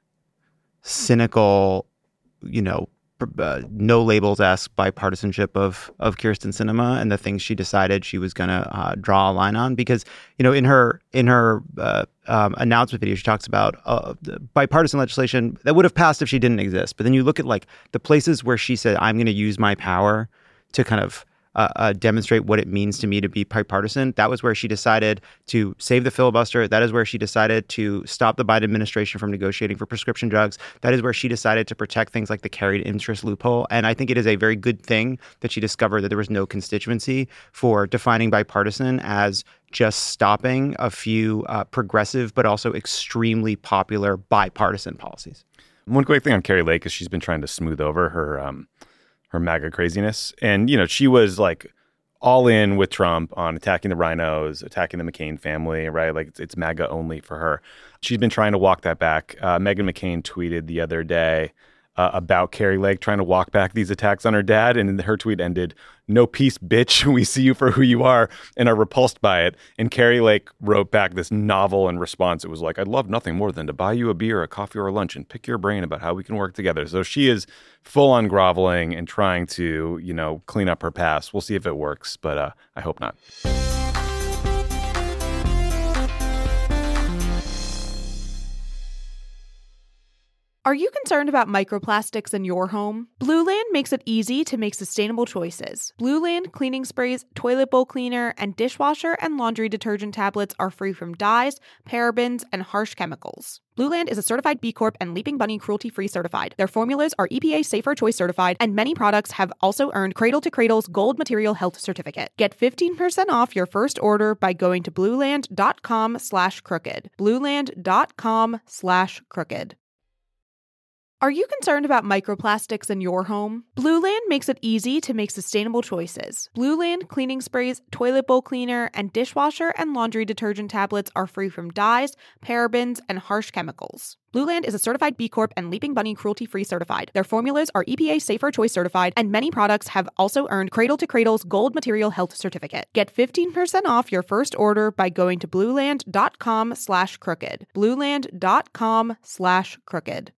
Speaker 2: cynical, you know, uh, no labels-esque bipartisanship of of Kirsten Sinema and the things she decided she was going to uh, draw a line on. Because, you know, in her in her uh, um, announcement video, she talks about uh, bipartisan legislation that would have passed if she didn't exist. But then you look at like the places where she said, I'm going to use my power to kind of Uh, uh, demonstrate what it means to me to be bipartisan. That was where she decided to save the filibuster. That is where she decided to stop the Biden administration from negotiating for prescription drugs. That is where she decided to protect things like the carried interest loophole. And I think it is a very good thing that she discovered that there was no constituency for defining bipartisan as just stopping a few uh, progressive but also extremely popular bipartisan policies.
Speaker 3: One quick thing on Kari Lake is she's been trying to smooth over her um, her MAGA craziness. And, you know, she was like all in with Trump on attacking the rhinos, attacking the McCain family, right? Like it's, it's MAGA only for her. She's been trying to walk that back. Uh, Meghan McCain tweeted the other day uh, about Kari Lake trying to walk back these attacks on her dad. And her tweet ended, "No peace, bitch. We see you for who you are and are repulsed by it." And Kari Lake wrote back this novel in response. It was like, "I'd love nothing more than to buy you a beer, a coffee, or a lunch and pick your brain about how we can work together." So she is full on groveling and trying to, you know, clean up her past. We'll see if it works, but uh, I hope not.
Speaker 7: Are you concerned about microplastics in your home? Blueland makes it easy to make sustainable choices. Blueland cleaning sprays, toilet bowl cleaner, and dishwasher and laundry detergent tablets are free from dyes, parabens, and harsh chemicals. Blueland is a certified B Corp and Leaping Bunny cruelty-free certified. Their formulas are E P A Safer Choice certified, and many products have also earned Cradle to Cradle's Gold Material Health Certificate. Get fifteen percent off your first order by going to blueland.com slash crooked. blueland.com slash crooked. Are you concerned about microplastics in your home? Blue Land makes it easy to make sustainable choices. Blue Land cleaning sprays, toilet bowl cleaner, and dishwasher and laundry detergent tablets are free from dyes, parabens, and harsh chemicals. Blue Land is a certified B Corp and Leaping Bunny cruelty-free certified. Their formulas are E P A Safer Choice certified, and many products have also earned Cradle to Cradle's Gold Material Health Certificate. Get fifteen percent off your first order by going to blueland.com slash crooked. blueland.com slash crooked.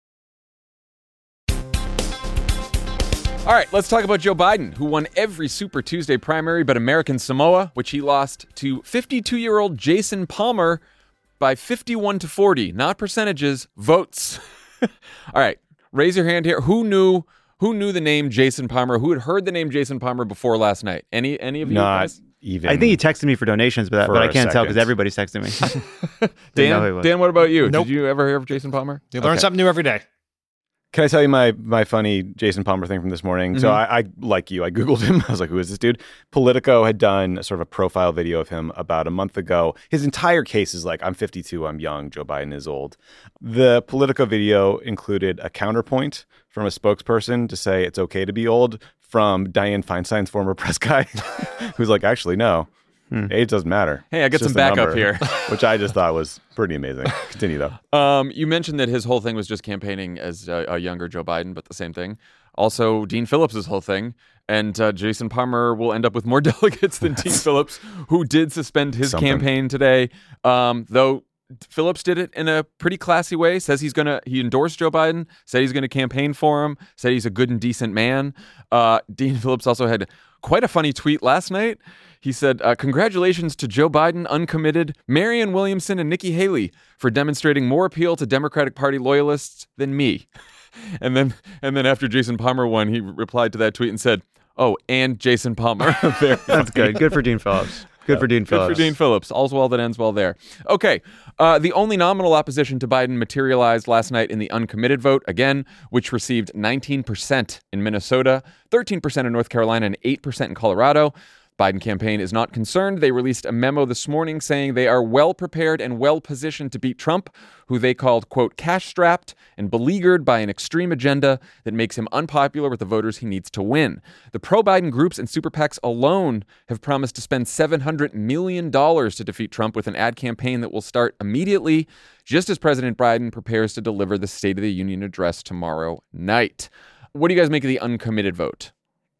Speaker 1: All right, let's talk about Joe Biden, who won every Super Tuesday primary but American Samoa, which he lost to fifty-two-year-old Jason Palmer by fifty-one to forty. Not percentages, votes. All right, raise your hand here. Who knew who knew the name Jason Palmer? Who had heard the name Jason Palmer before last night? Any any of you
Speaker 3: Not
Speaker 1: guys?
Speaker 3: even.
Speaker 2: I think he texted me for donations, but, that,
Speaker 3: for
Speaker 2: but I
Speaker 3: a
Speaker 2: can't tell because
Speaker 3: second.
Speaker 2: everybody's texting me.
Speaker 1: Dan, Dan, what about you?
Speaker 4: Nope.
Speaker 1: Did you ever hear of Jason Palmer?
Speaker 4: You learn
Speaker 1: Okay.
Speaker 4: something new every day.
Speaker 3: Can I tell you my my funny Jason Palmer thing from this morning? So
Speaker 1: Mm-hmm.
Speaker 3: I, I, like you, I Googled him. I was like, who is this dude? Politico had done a sort of a profile video of him about a month ago. His entire case is like, I'm fifty-two, I'm young, Joe Biden is old. The Politico video included a counterpoint from a spokesperson to say it's okay to be old from Dianne Feinstein's former press guy, who's like, actually, no. Age doesn't matter.
Speaker 1: Hey, I got
Speaker 3: It's
Speaker 1: some
Speaker 3: just a
Speaker 1: backup
Speaker 3: number,
Speaker 1: here.
Speaker 3: which I just thought was pretty amazing. Continue, though.
Speaker 1: Um, you mentioned that his whole thing was just campaigning as a, a younger Joe Biden, but the same thing. Also, Dean Phillips' whole thing. And uh, Jason Palmer will end up with more delegates than Dean Phillips, who did suspend his
Speaker 3: Something.
Speaker 1: campaign today. Um, though Phillips did it in a pretty classy way. Says he's gonna he endorsed Joe Biden. Said he's gonna campaign for him. Said he's a good and decent man. Uh, Dean Phillips also had quite a funny tweet last night. He said, uh, congratulations to Joe Biden, uncommitted, Marianne Williamson, and Nikki Haley for demonstrating more appeal to Democratic Party loyalists than me. And then and then after Jason Palmer won, he replied to that tweet and said, oh, and Jason Palmer. Very
Speaker 2: That's good. Good for Dean Phillips. Good for Dean
Speaker 1: Good
Speaker 2: Phillips.
Speaker 1: for Dean Phillips. All's well that ends well there. Okay. Uh, the only nominal opposition to Biden materialized last night in the uncommitted vote, again, which received nineteen percent in Minnesota, thirteen percent in North Carolina, and eight percent in Colorado. Biden campaign is not concerned. They released a memo this morning saying they are well prepared and well positioned to beat Trump, who they called, quote, cash-strapped and beleaguered by an extreme agenda that makes him unpopular with the voters he needs to win. The pro-Biden groups and super PACs alone have promised to spend seven hundred million dollars to defeat Trump with an ad campaign that will start immediately, just as President Biden prepares to deliver the State of the Union address tomorrow night. What do you guys make of the uncommitted vote?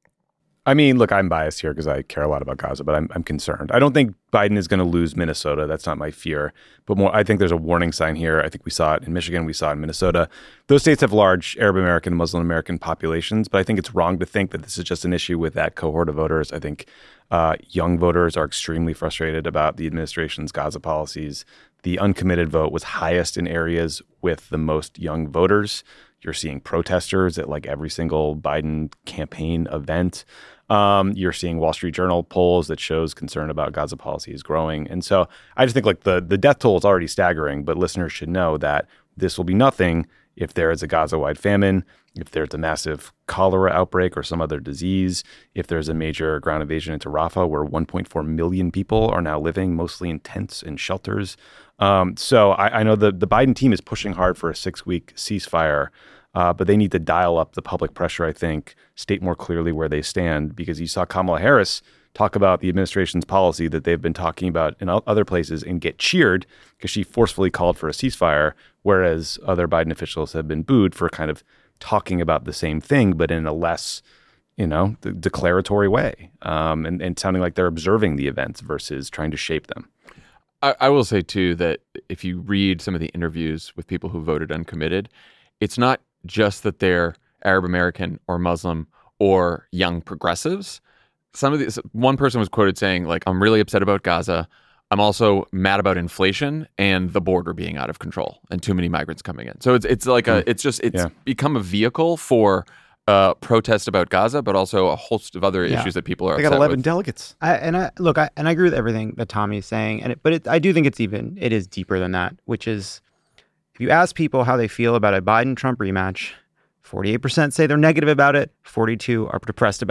Speaker 3: I mean, look, I'm biased here because I care a lot about Gaza, but I'm, I'm concerned. I don't think Biden is going to lose Minnesota. That's not my fear. But more, I think there's a warning sign here. I think we saw it in Michigan. We saw it in Minnesota. Those states have large Arab American, Muslim American populations, but I think it's wrong to think that this is just an issue with that cohort of voters. I think uh, young voters are extremely frustrated about the administration's Gaza policies. The uncommitted vote was highest in areas with the most young voters. You're seeing protesters at like every single Biden campaign event. Um, you're seeing Wall Street Journal polls that shows concern about Gaza policy is growing. And so I just think like the, the death toll is already staggering, but listeners should know that this will be nothing if there is a Gaza-wide famine, if there's a massive cholera outbreak or some other disease, if there's a major ground invasion into Rafah where one point four million people are now living mostly in tents and shelters. Um, so I, I know the, the Biden team is pushing hard for a six-week ceasefire, uh, but they need to dial up the public pressure, I think, state more clearly where they stand, because you saw Kamala Harris talk about the administration's policy that they've been talking about in other places and get cheered because she forcefully called for a ceasefire, whereas other Biden officials have been booed for kind of talking about the same thing, but in a less, you know, de- declaratory way, um, and, and sounding like they're observing the events versus trying to shape them.
Speaker 1: I, I will say, too, that if you read some of the interviews with people who voted uncommitted, it's not just that they're Arab American or Muslim or young progressives. Some of these, one person was quoted saying, like, I'm really upset about Gaza. I'm also mad about inflation and the border being out of control and too many migrants coming in. So it's it's like a, it's just, it's
Speaker 3: Yeah.
Speaker 1: become a vehicle for uh, protest about Gaza, but also a host of other
Speaker 2: Yeah.
Speaker 1: issues that people are
Speaker 3: They
Speaker 1: upset
Speaker 3: got eleven
Speaker 1: with.
Speaker 3: delegates.
Speaker 2: I, and I look, I, and I agree with everything that Tommy's saying, and it, but it, I do think it's even it is deeper than that. Which is, if you ask people how they feel about a Biden-Trump rematch, forty-eight percent say they're negative about it, forty-two are depressed about it.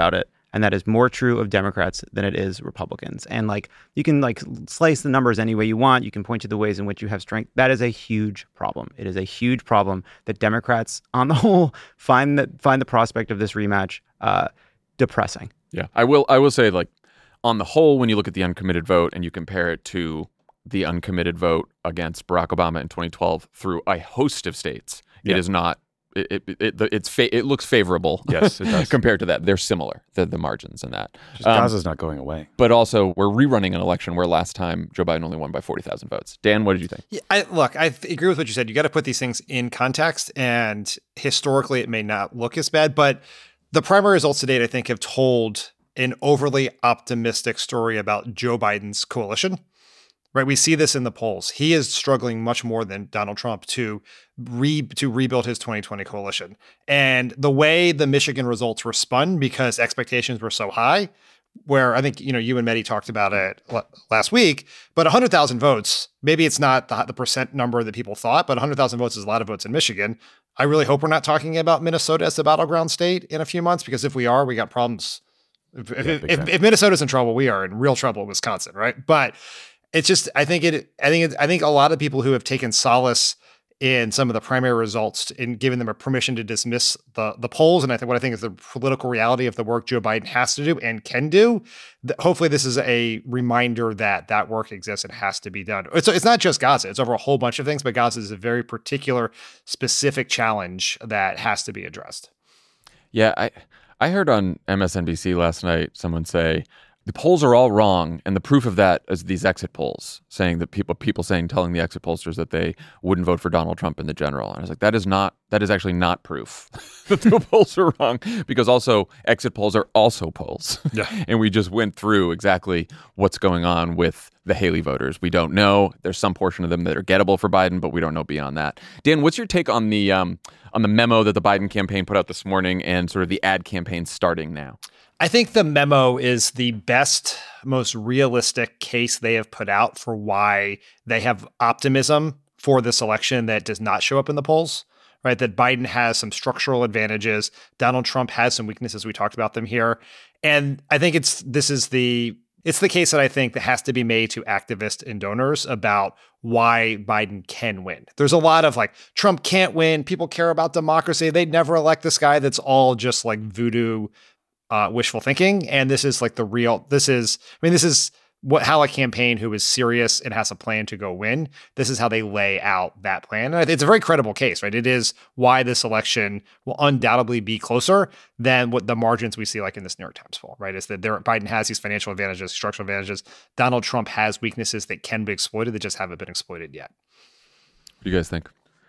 Speaker 2: And that is more true of Democrats than it is Republicans. And like you can like slice the numbers any way you want. You can point to the ways in which you have strength. That is a huge problem. It is a huge problem that Democrats on the whole find that find the prospect of this rematch uh, depressing.
Speaker 1: Yeah, I will. I will say, like, on the whole, when you look at the uncommitted vote and you compare it to the uncommitted vote against Barack Obama in twenty twelve through a host of states, yeah. it is not. It it, it it's fa- it looks favorable.
Speaker 3: Yes, it does.
Speaker 1: Compared to that, they're similar. The the margins in that.
Speaker 3: Just um, Gaza's not going away.
Speaker 1: But also, we're rerunning an election where last time Joe Biden only won by forty thousand votes. Dan, what did you think?
Speaker 4: Yeah, I, look, I th- agree with what you said. You got to put these things in context, and historically, it may not look as bad, but the primary results to date, I think, have told an overly optimistic story about Joe Biden's coalition. Right, we see this in the polls. He is struggling much more than Donald Trump to re to rebuild his twenty twenty coalition. And the way the Michigan results were spun because expectations were so high, where I think you know you and Mehdi talked about it l- last week. But one hundred thousand votes, maybe it's not the, the percent number that people thought, but one hundred thousand votes is a lot of votes in Michigan. I really hope we're not talking about Minnesota as the battleground state in a few months, because if we are, we got problems. If,
Speaker 3: Yeah,
Speaker 4: if,
Speaker 3: big
Speaker 4: if,
Speaker 3: time.
Speaker 4: if Minnesota's in trouble, we are in real trouble in Wisconsin, right? But it's just, I think it, I think, it, I think a lot of people who have taken solace in some of the primary results in giving them a permission to dismiss the the polls, and I think what I think is the political reality of the work Joe Biden has to do and can do. Th- hopefully, this is a reminder that that work exists and has to be done. It's it's not just Gaza; it's over a whole bunch of things, but Gaza is a very particular, specific challenge that has to be addressed.
Speaker 1: Yeah, I I heard on M S N B C last night someone say the polls are all wrong, and the proof of that is these exit polls saying that people people saying telling the exit pollsters that they wouldn't vote for Donald Trump in the general. And I was like, that is not that is actually not proof that the polls are wrong, because also exit polls are also polls.
Speaker 4: Yeah.
Speaker 1: And we just went through exactly what's going on with the Haley voters. We don't know. There's some portion of them that are gettable for Biden, but we don't know beyond that. Dan, what's your take on the um, on the memo that the Biden campaign put out this morning and sort of the ad campaign starting now?
Speaker 4: I think the memo is the best, most realistic case they have put out for why they have optimism for this election that does not show up in the polls, right? That Biden has some structural advantages. Donald Trump has some weaknesses. We talked about them here. And I think it's this is the it's the case that I think that has to be made to activists and donors about why Biden can win. There's a lot of like, Trump can't win. People care about democracy. They'd never elect this guy. That's all just like voodoo Uh, wishful thinking. And this is like the real, this is, I mean, this is what, how a campaign who is serious and has a plan to go win, this is how they lay out that plan. And it's a very credible case, right? It is why this election will undoubtedly be closer than what the margins we see like in this New York Times poll, right? Is that there, Biden has these financial advantages, structural advantages. Donald Trump has weaknesses that can be exploited that just haven't been exploited yet.
Speaker 1: What do you guys think?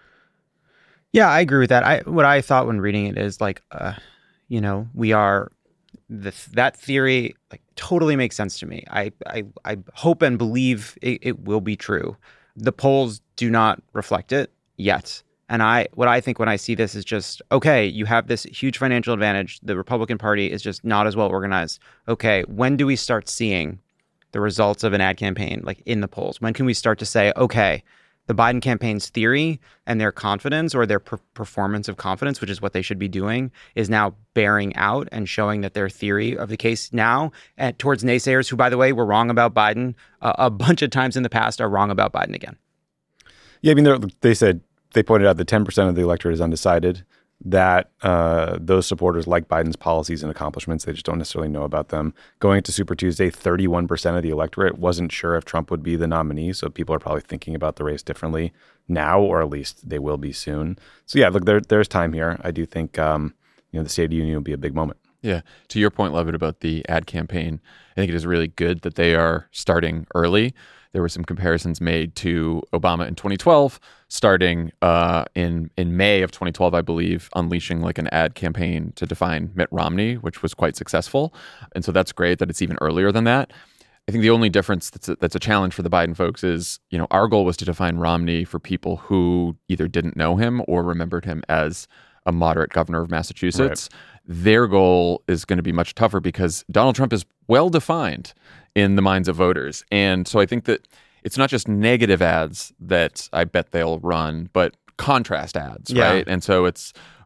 Speaker 2: Yeah, I agree with that. I what I thought when reading it is like, uh, you know, we are, The, that theory like totally makes sense to me. I I, I hope and believe it, it will be true. The polls do not reflect it yet. And I what I think when I see this is just, okay, you have this huge financial advantage. The Republican Party is just not as well organized. Okay, when do we start seeing the results of an ad campaign like in the polls? When can we start to say, okay, the Biden campaign's theory and their confidence or their per- performance of confidence, which is what they should be doing, is now bearing out and showing that their theory of the case now at, towards naysayers who, by the way, were wrong about Biden uh, a bunch of times in the past are wrong about Biden again.
Speaker 3: Yeah, I mean, they said, they pointed out that ten percent of the electorate is undecided, that uh, those supporters like Biden's policies and accomplishments. They just don't necessarily know about them. Going into Super Tuesday, thirty-one percent of the electorate wasn't sure if Trump would be the nominee. So people are probably thinking about the race differently now, or at least they will be soon. So yeah, look, there, there's time here. I do think um, you know the State of the Union will be a big moment.
Speaker 1: Yeah. To your point, Levitt, about the ad campaign, I think it is really good that they are starting early. There were some comparisons made to Obama in twenty twelve, starting uh, in in May of twenty twelve, I believe, unleashing like an ad campaign to define Mitt Romney, which was quite successful. And so that's great that it's even earlier than that. I think the only difference that's a, that's a challenge for the Biden folks is, you know, our goal was to define Romney for people who either didn't know him or remembered him as a moderate governor of Massachusetts. Right. Their goal is going to be much tougher because Donald Trump is well defined in the minds of voters. And so I think that it's not just negative ads that I bet they'll run, but contrast ads,
Speaker 2: yeah.
Speaker 1: right? And so it's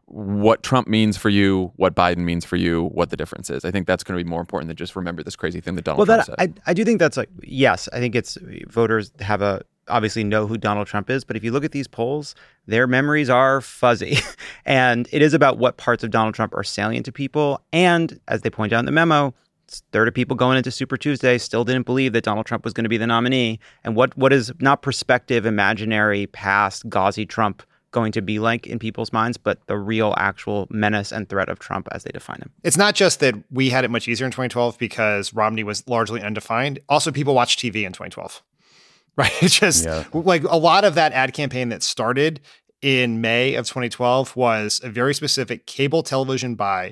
Speaker 1: what Trump means for you, what Biden means for you, what the difference is. I think that's going to be more important than just remember this crazy thing that Donald
Speaker 2: well,
Speaker 1: Trump
Speaker 2: that,
Speaker 1: said.
Speaker 2: I, I do think that's like, yes, I think it's voters have a obviously know who Donald Trump is. But if you look at these polls, their memories are fuzzy. And it is about what parts of Donald Trump are salient to people. And as they point out in the memo, a third of people going into Super Tuesday still didn't believe that Donald Trump was going to be the nominee. And what what is not prospective, imaginary, past, gauzy Trump going to be like in people's minds, but the real actual menace and threat of Trump as they define him.
Speaker 4: It's not just that we had it much easier in twenty twelve because Romney was largely undefined. Also, people watched T V in twenty twelve, right? It's just
Speaker 3: Yeah.
Speaker 4: like a lot of that ad campaign that started in May of twenty twelve was a very specific cable television buy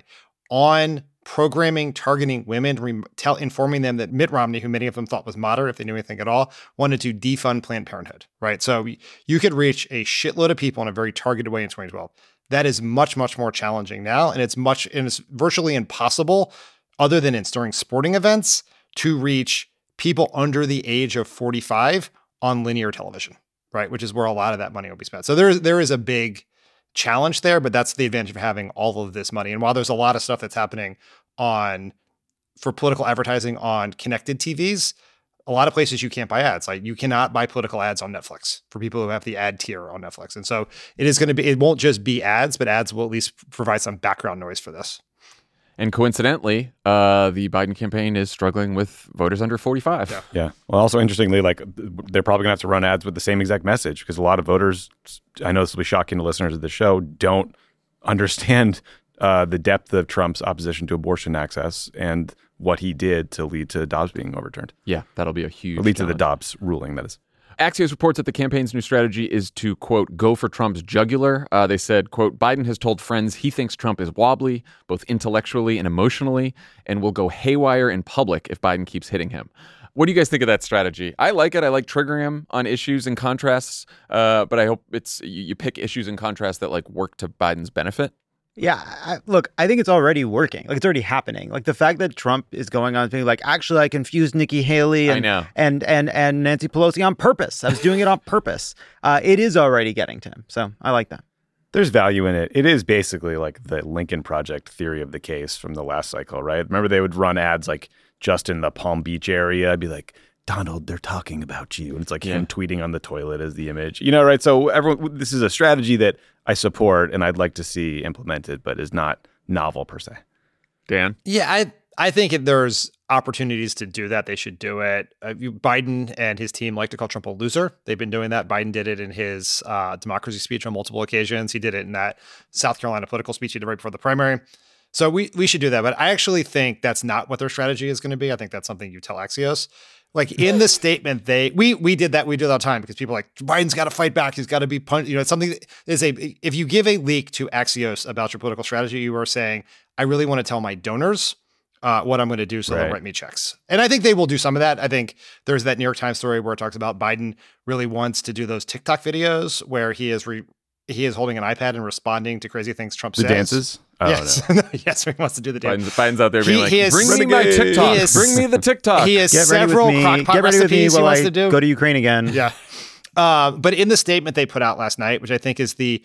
Speaker 4: on programming targeting women, re- tell, informing them that Mitt Romney, who many of them thought was moderate, if they knew anything at all, wanted to defund Planned Parenthood, right? So you could reach a shitload of people in a very targeted way in twenty twelve. That is much, much more challenging now. And it's much, and it's virtually impossible, other than it's during sporting events, to reach people under the age of forty-five on linear television, right? Which is where a lot of that money will be spent. So there is, there is a big challenge there, but that's the advantage of having all of this money. And while there's a lot of stuff that's happening on for political advertising on connected T Vs, a lot of places you can't buy ads. Like you cannot buy political ads on Netflix for people who have the ad tier on Netflix. And so it is going to be, it won't just be ads, but ads will at least provide some background noise for this.
Speaker 1: And coincidentally, uh, the Biden campaign is struggling with voters under forty-five.
Speaker 4: Yeah.
Speaker 3: Yeah. Well, also interestingly, like they're probably gonna have to run ads with the same exact message because a lot of voters, I know this will be shocking to listeners of the show, don't understand uh, the depth of Trump's opposition to abortion access and what he did to lead to Dobbs being overturned.
Speaker 1: Yeah, that'll be a huge
Speaker 3: Or lead to the
Speaker 1: challenge.
Speaker 3: Dobbs ruling, that is.
Speaker 1: Axios reports that the campaign's new strategy is to, quote, go for Trump's jugular. Uh, they said, quote, Biden has told friends he thinks Trump is wobbly, both intellectually and emotionally, and will go haywire in public if Biden keeps hitting him. What do you guys think of that strategy? I like it. I like triggering him on issues and contrasts, uh, but I hope it's you, you pick issues and contrasts that like work to Biden's benefit.
Speaker 2: Yeah, I, look, I think it's already working. Like, it's already happening. Like, the fact that Trump is going on being like, actually, I confused Nikki Haley and
Speaker 1: I know.
Speaker 2: and and and Nancy Pelosi on purpose. I was doing it on purpose. Uh, it is already getting to him. So I like that.
Speaker 3: There's value in it. It is basically like the Lincoln Project theory of the case from the last cycle, right? Remember they would run ads like just in the Palm Beach area. I'd be like, Donald, they're talking about you. And it's like
Speaker 1: Yeah.
Speaker 3: him tweeting on the toilet as the image. You know, right? So everyone, this is a strategy that I support and I'd like to see implemented, but is not novel per se.
Speaker 1: Dan?
Speaker 4: Yeah, I I think if there's opportunities to do that, they should do it. Uh, you, Biden and his team like to call Trump a loser. They've been doing that. Biden did it in his uh, democracy speech on multiple occasions. He did it in that South Carolina political speech he did right before the primary. So we we should do that. But I actually think that's not what their strategy is going to be. I think that's something you tell Axios. Like in the statement, they we we did that we do that all the time because people are like Biden's got to fight back. He's got to be punched. You know, it's something that is a if you give a leak to Axios about your political strategy, you are saying I really want to tell my donors uh, what I'm going to do, so
Speaker 3: Right.
Speaker 4: they'll write me checks. And I think they will do some of that. I think there's that New York Times story where it talks about Biden really wants to do those TikTok videos where he is re, he is holding an iPad and responding to crazy things Trump
Speaker 3: The
Speaker 4: says.
Speaker 3: dances? Oh,
Speaker 4: yes,
Speaker 3: no.
Speaker 4: yes, he wants to do the dance.
Speaker 1: Biden's, Biden's out there being
Speaker 4: He-
Speaker 1: like,
Speaker 4: he is-
Speaker 1: bring me my
Speaker 3: Renegade.
Speaker 1: TikTok.
Speaker 4: He is-
Speaker 1: Bring me the TikTok.
Speaker 4: He has
Speaker 2: Get ready
Speaker 4: several
Speaker 2: with me.
Speaker 4: crockpot
Speaker 2: Get ready with me
Speaker 4: recipes he
Speaker 2: while
Speaker 4: wants
Speaker 2: I
Speaker 4: to do.
Speaker 2: go to Ukraine again.
Speaker 4: Yeah. Uh, but in the statement they put out last night, which I think is the,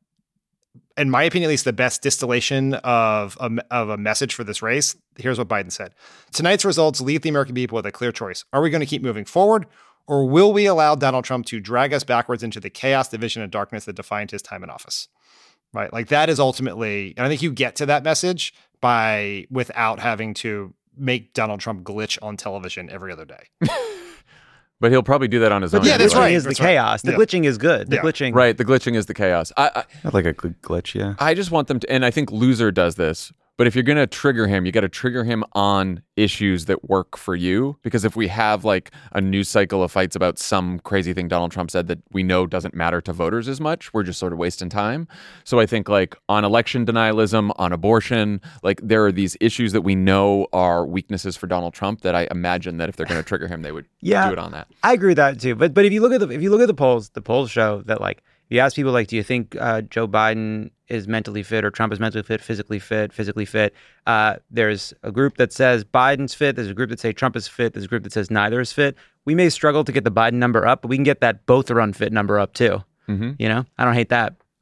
Speaker 4: in my opinion, at least the best distillation of a, of a message for this race, here's what Biden said. Tonight's results leave the American people with a clear choice. Are we going to keep moving forward, or will we allow Donald Trump to drag us backwards into the chaos, division, and darkness that defined his time in office? Right? Like that is ultimately, and I think you get to that message by without having to make Donald Trump glitch on television every other day.
Speaker 1: But he'll probably do that on his
Speaker 2: But
Speaker 1: own.
Speaker 4: yeah,
Speaker 2: the
Speaker 4: that's
Speaker 1: anyway.
Speaker 2: glitching
Speaker 4: right.
Speaker 2: is the
Speaker 4: That's right.
Speaker 2: chaos. The
Speaker 4: Yeah.
Speaker 2: glitching is good. The
Speaker 4: Yeah.
Speaker 2: glitching.
Speaker 1: Right, the glitching is the chaos. I, I
Speaker 3: Not like a gl- glitch, yeah.
Speaker 1: I just want them to, and I think Loser does this, but if you're going to trigger him, you got to trigger him on issues that work for you. Because if we have like a news cycle of fights about some crazy thing Donald Trump said that we know doesn't matter to voters as much, we're just sort of wasting time. So I think like on election denialism, on abortion, like there are these issues that we know are weaknesses for Donald Trump that I imagine that if they're going to trigger him, they would
Speaker 2: Yeah.
Speaker 1: do it on that.
Speaker 2: I agree with that too. But but if you look at the if you look at the polls, the polls show that like you ask people like, do you think uh, Joe Biden is mentally fit or Trump is mentally fit, physically fit, physically fit? Uh, there's a group that says Biden's fit. There's a group that say Trump is fit. There's a group that says neither is fit. We may struggle to get the Biden number up, but we can get that both are unfit number up too.
Speaker 1: Mm-hmm.
Speaker 2: You know, I don't hate that.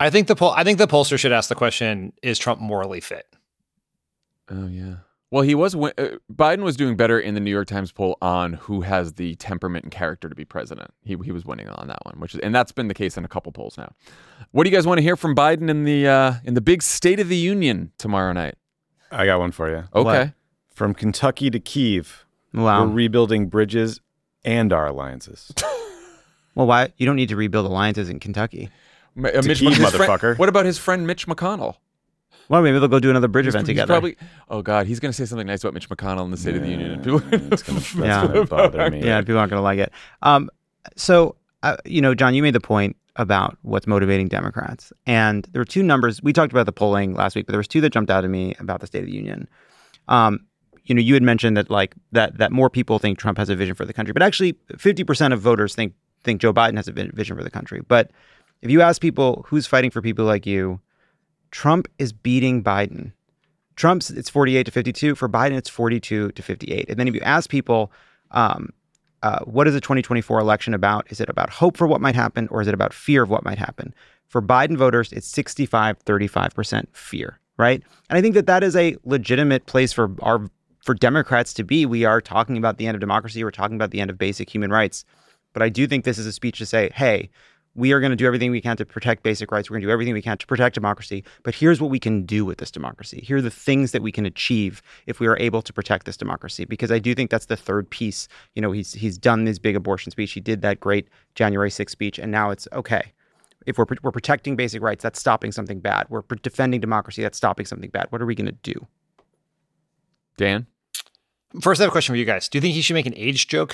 Speaker 4: I think the poll. I think the pollster should ask the question: is Trump morally fit?
Speaker 1: Oh yeah. Well, he was. Uh, Biden was doing better in the New York Times poll on who has the temperament and character to be president. He he was winning on that one, which is, and that's been the case in a couple polls now. What do you guys want to hear from Biden in the uh, in the big State of the Union tomorrow night?
Speaker 3: I got one for you.
Speaker 1: Okay.
Speaker 2: What?
Speaker 3: From Kentucky to Kyiv,
Speaker 2: Wow.
Speaker 3: we're rebuilding bridges and our alliances.
Speaker 2: Well, why? You don't need to rebuild alliances in Kentucky.
Speaker 1: Ma- uh, Mitch,
Speaker 3: Kyiv,
Speaker 1: his friend-
Speaker 3: motherfucker.
Speaker 1: what about his friend Mitch McConnell?
Speaker 2: Well, maybe they'll go do another bridge event
Speaker 1: He's
Speaker 2: together.
Speaker 1: Probably. Oh God, he's going to say something nice about Mitch McConnell in the State of the Union. And people,
Speaker 3: It's gonna, that's
Speaker 2: Yeah.
Speaker 3: gonna bother me.
Speaker 2: Yeah, people aren't going to like it. Um, so, uh, you know, John, you made the point about what's motivating Democrats. And there were two numbers. We talked about the polling last week, but there was two that jumped out at me about the State of the Union. Um, you know, you had mentioned that like that that more people think Trump has a vision for the country, but actually fifty percent of voters think think Joe Biden has a vision for the country. But if you ask people who's fighting for people like you, Trump is beating Biden. Trump's it's forty-eight to fifty-two. For Biden, it's forty-two to fifty-eight. And then if you ask people, um, uh, what is the twenty twenty-four election about? Is it about hope for what might happen, or is it about fear of what might happen? For Biden voters, it's sixty-five, thirty-five percent fear, right? And I think that that is a legitimate place for our for Democrats to be. We are talking about the end of democracy. We're talking about the end of basic human rights. But I do think this is a speech to say, hey, we are going to do everything we can to protect basic rights. We're going to do everything we can to protect democracy. But here's what we can do with this democracy. Here are the things that we can achieve if we are able to protect this democracy. Because I do think that's the third piece. You know, he's he's done this big abortion speech. He did that great January sixth speech. And now it's okay. If we're we're protecting basic rights, that's stopping something bad. We're defending democracy, that's stopping something bad. What are we going to do?
Speaker 1: Dan?
Speaker 4: First, I have a question for you guys. Do you think he should make an age joke?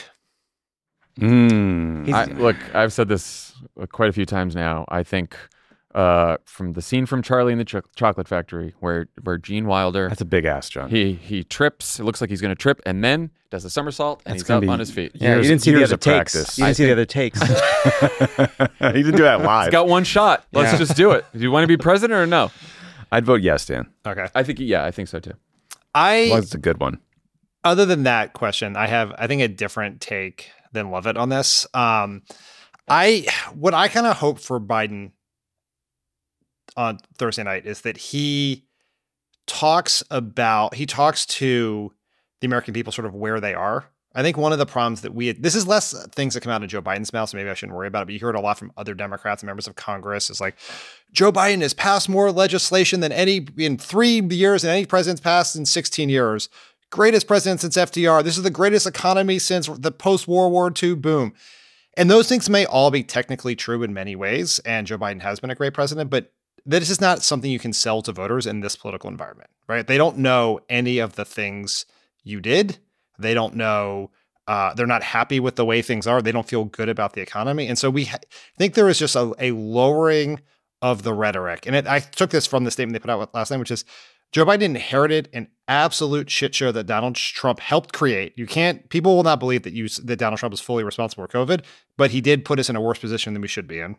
Speaker 3: Mm.
Speaker 1: I, look, I've said this quite a few times now. I think uh, from the scene from Charlie and the Ch- Chocolate Factory, where where Gene Wilder,
Speaker 3: That's a big ass, John.
Speaker 1: he he trips. It looks like he's going to trip, and then does a somersault, and
Speaker 3: That's
Speaker 1: he's
Speaker 3: gonna
Speaker 1: up
Speaker 3: be-
Speaker 1: on his feet.
Speaker 2: Yeah,
Speaker 3: Years-
Speaker 2: you didn't see the
Speaker 3: years
Speaker 2: other
Speaker 3: of
Speaker 2: takes.
Speaker 3: practice.
Speaker 2: You didn't
Speaker 1: I
Speaker 2: see the other takes.
Speaker 3: He didn't do that live.
Speaker 1: He's got one shot. Let's
Speaker 2: Yeah.
Speaker 1: just do it. Do you want to be president or no?
Speaker 3: I'd vote yes, Dan.
Speaker 4: Okay.
Speaker 1: I think yeah, I think so too.
Speaker 3: As long
Speaker 4: I
Speaker 3: as it's a good one.
Speaker 4: other than that question, I have I think a different take than Lovett on this. Um, I what I kind of hope for Biden on Thursday night is that he talks about he talks to the American people sort of where they are. I think one of the problems that we had, this is less things that come out of Joe Biden's mouth, so maybe I shouldn't worry about it, but you hear it a lot from other Democrats and members of Congress. It's like, Joe Biden has passed more legislation than any in three years than any president's passed in sixteen years. Greatest president since F D R. This is the greatest economy since the post-World War Two boom. And those things may all be technically true in many ways, and Joe Biden has been a great president, but this is not something you can sell to voters in this political environment, right? They don't know any of the things you did. They don't know, uh, they're not happy with the way things are. They don't feel good about the economy. And so we ha- think there is just a, a lowering of the rhetoric. And it, I took this from the statement they put out last night, which is Joe Biden inherited an absolute shit show that Donald Trump helped create. You can't, people will not believe that you, that Donald Trump is fully responsible for COVID, but he did put us in a worse position than we should be in.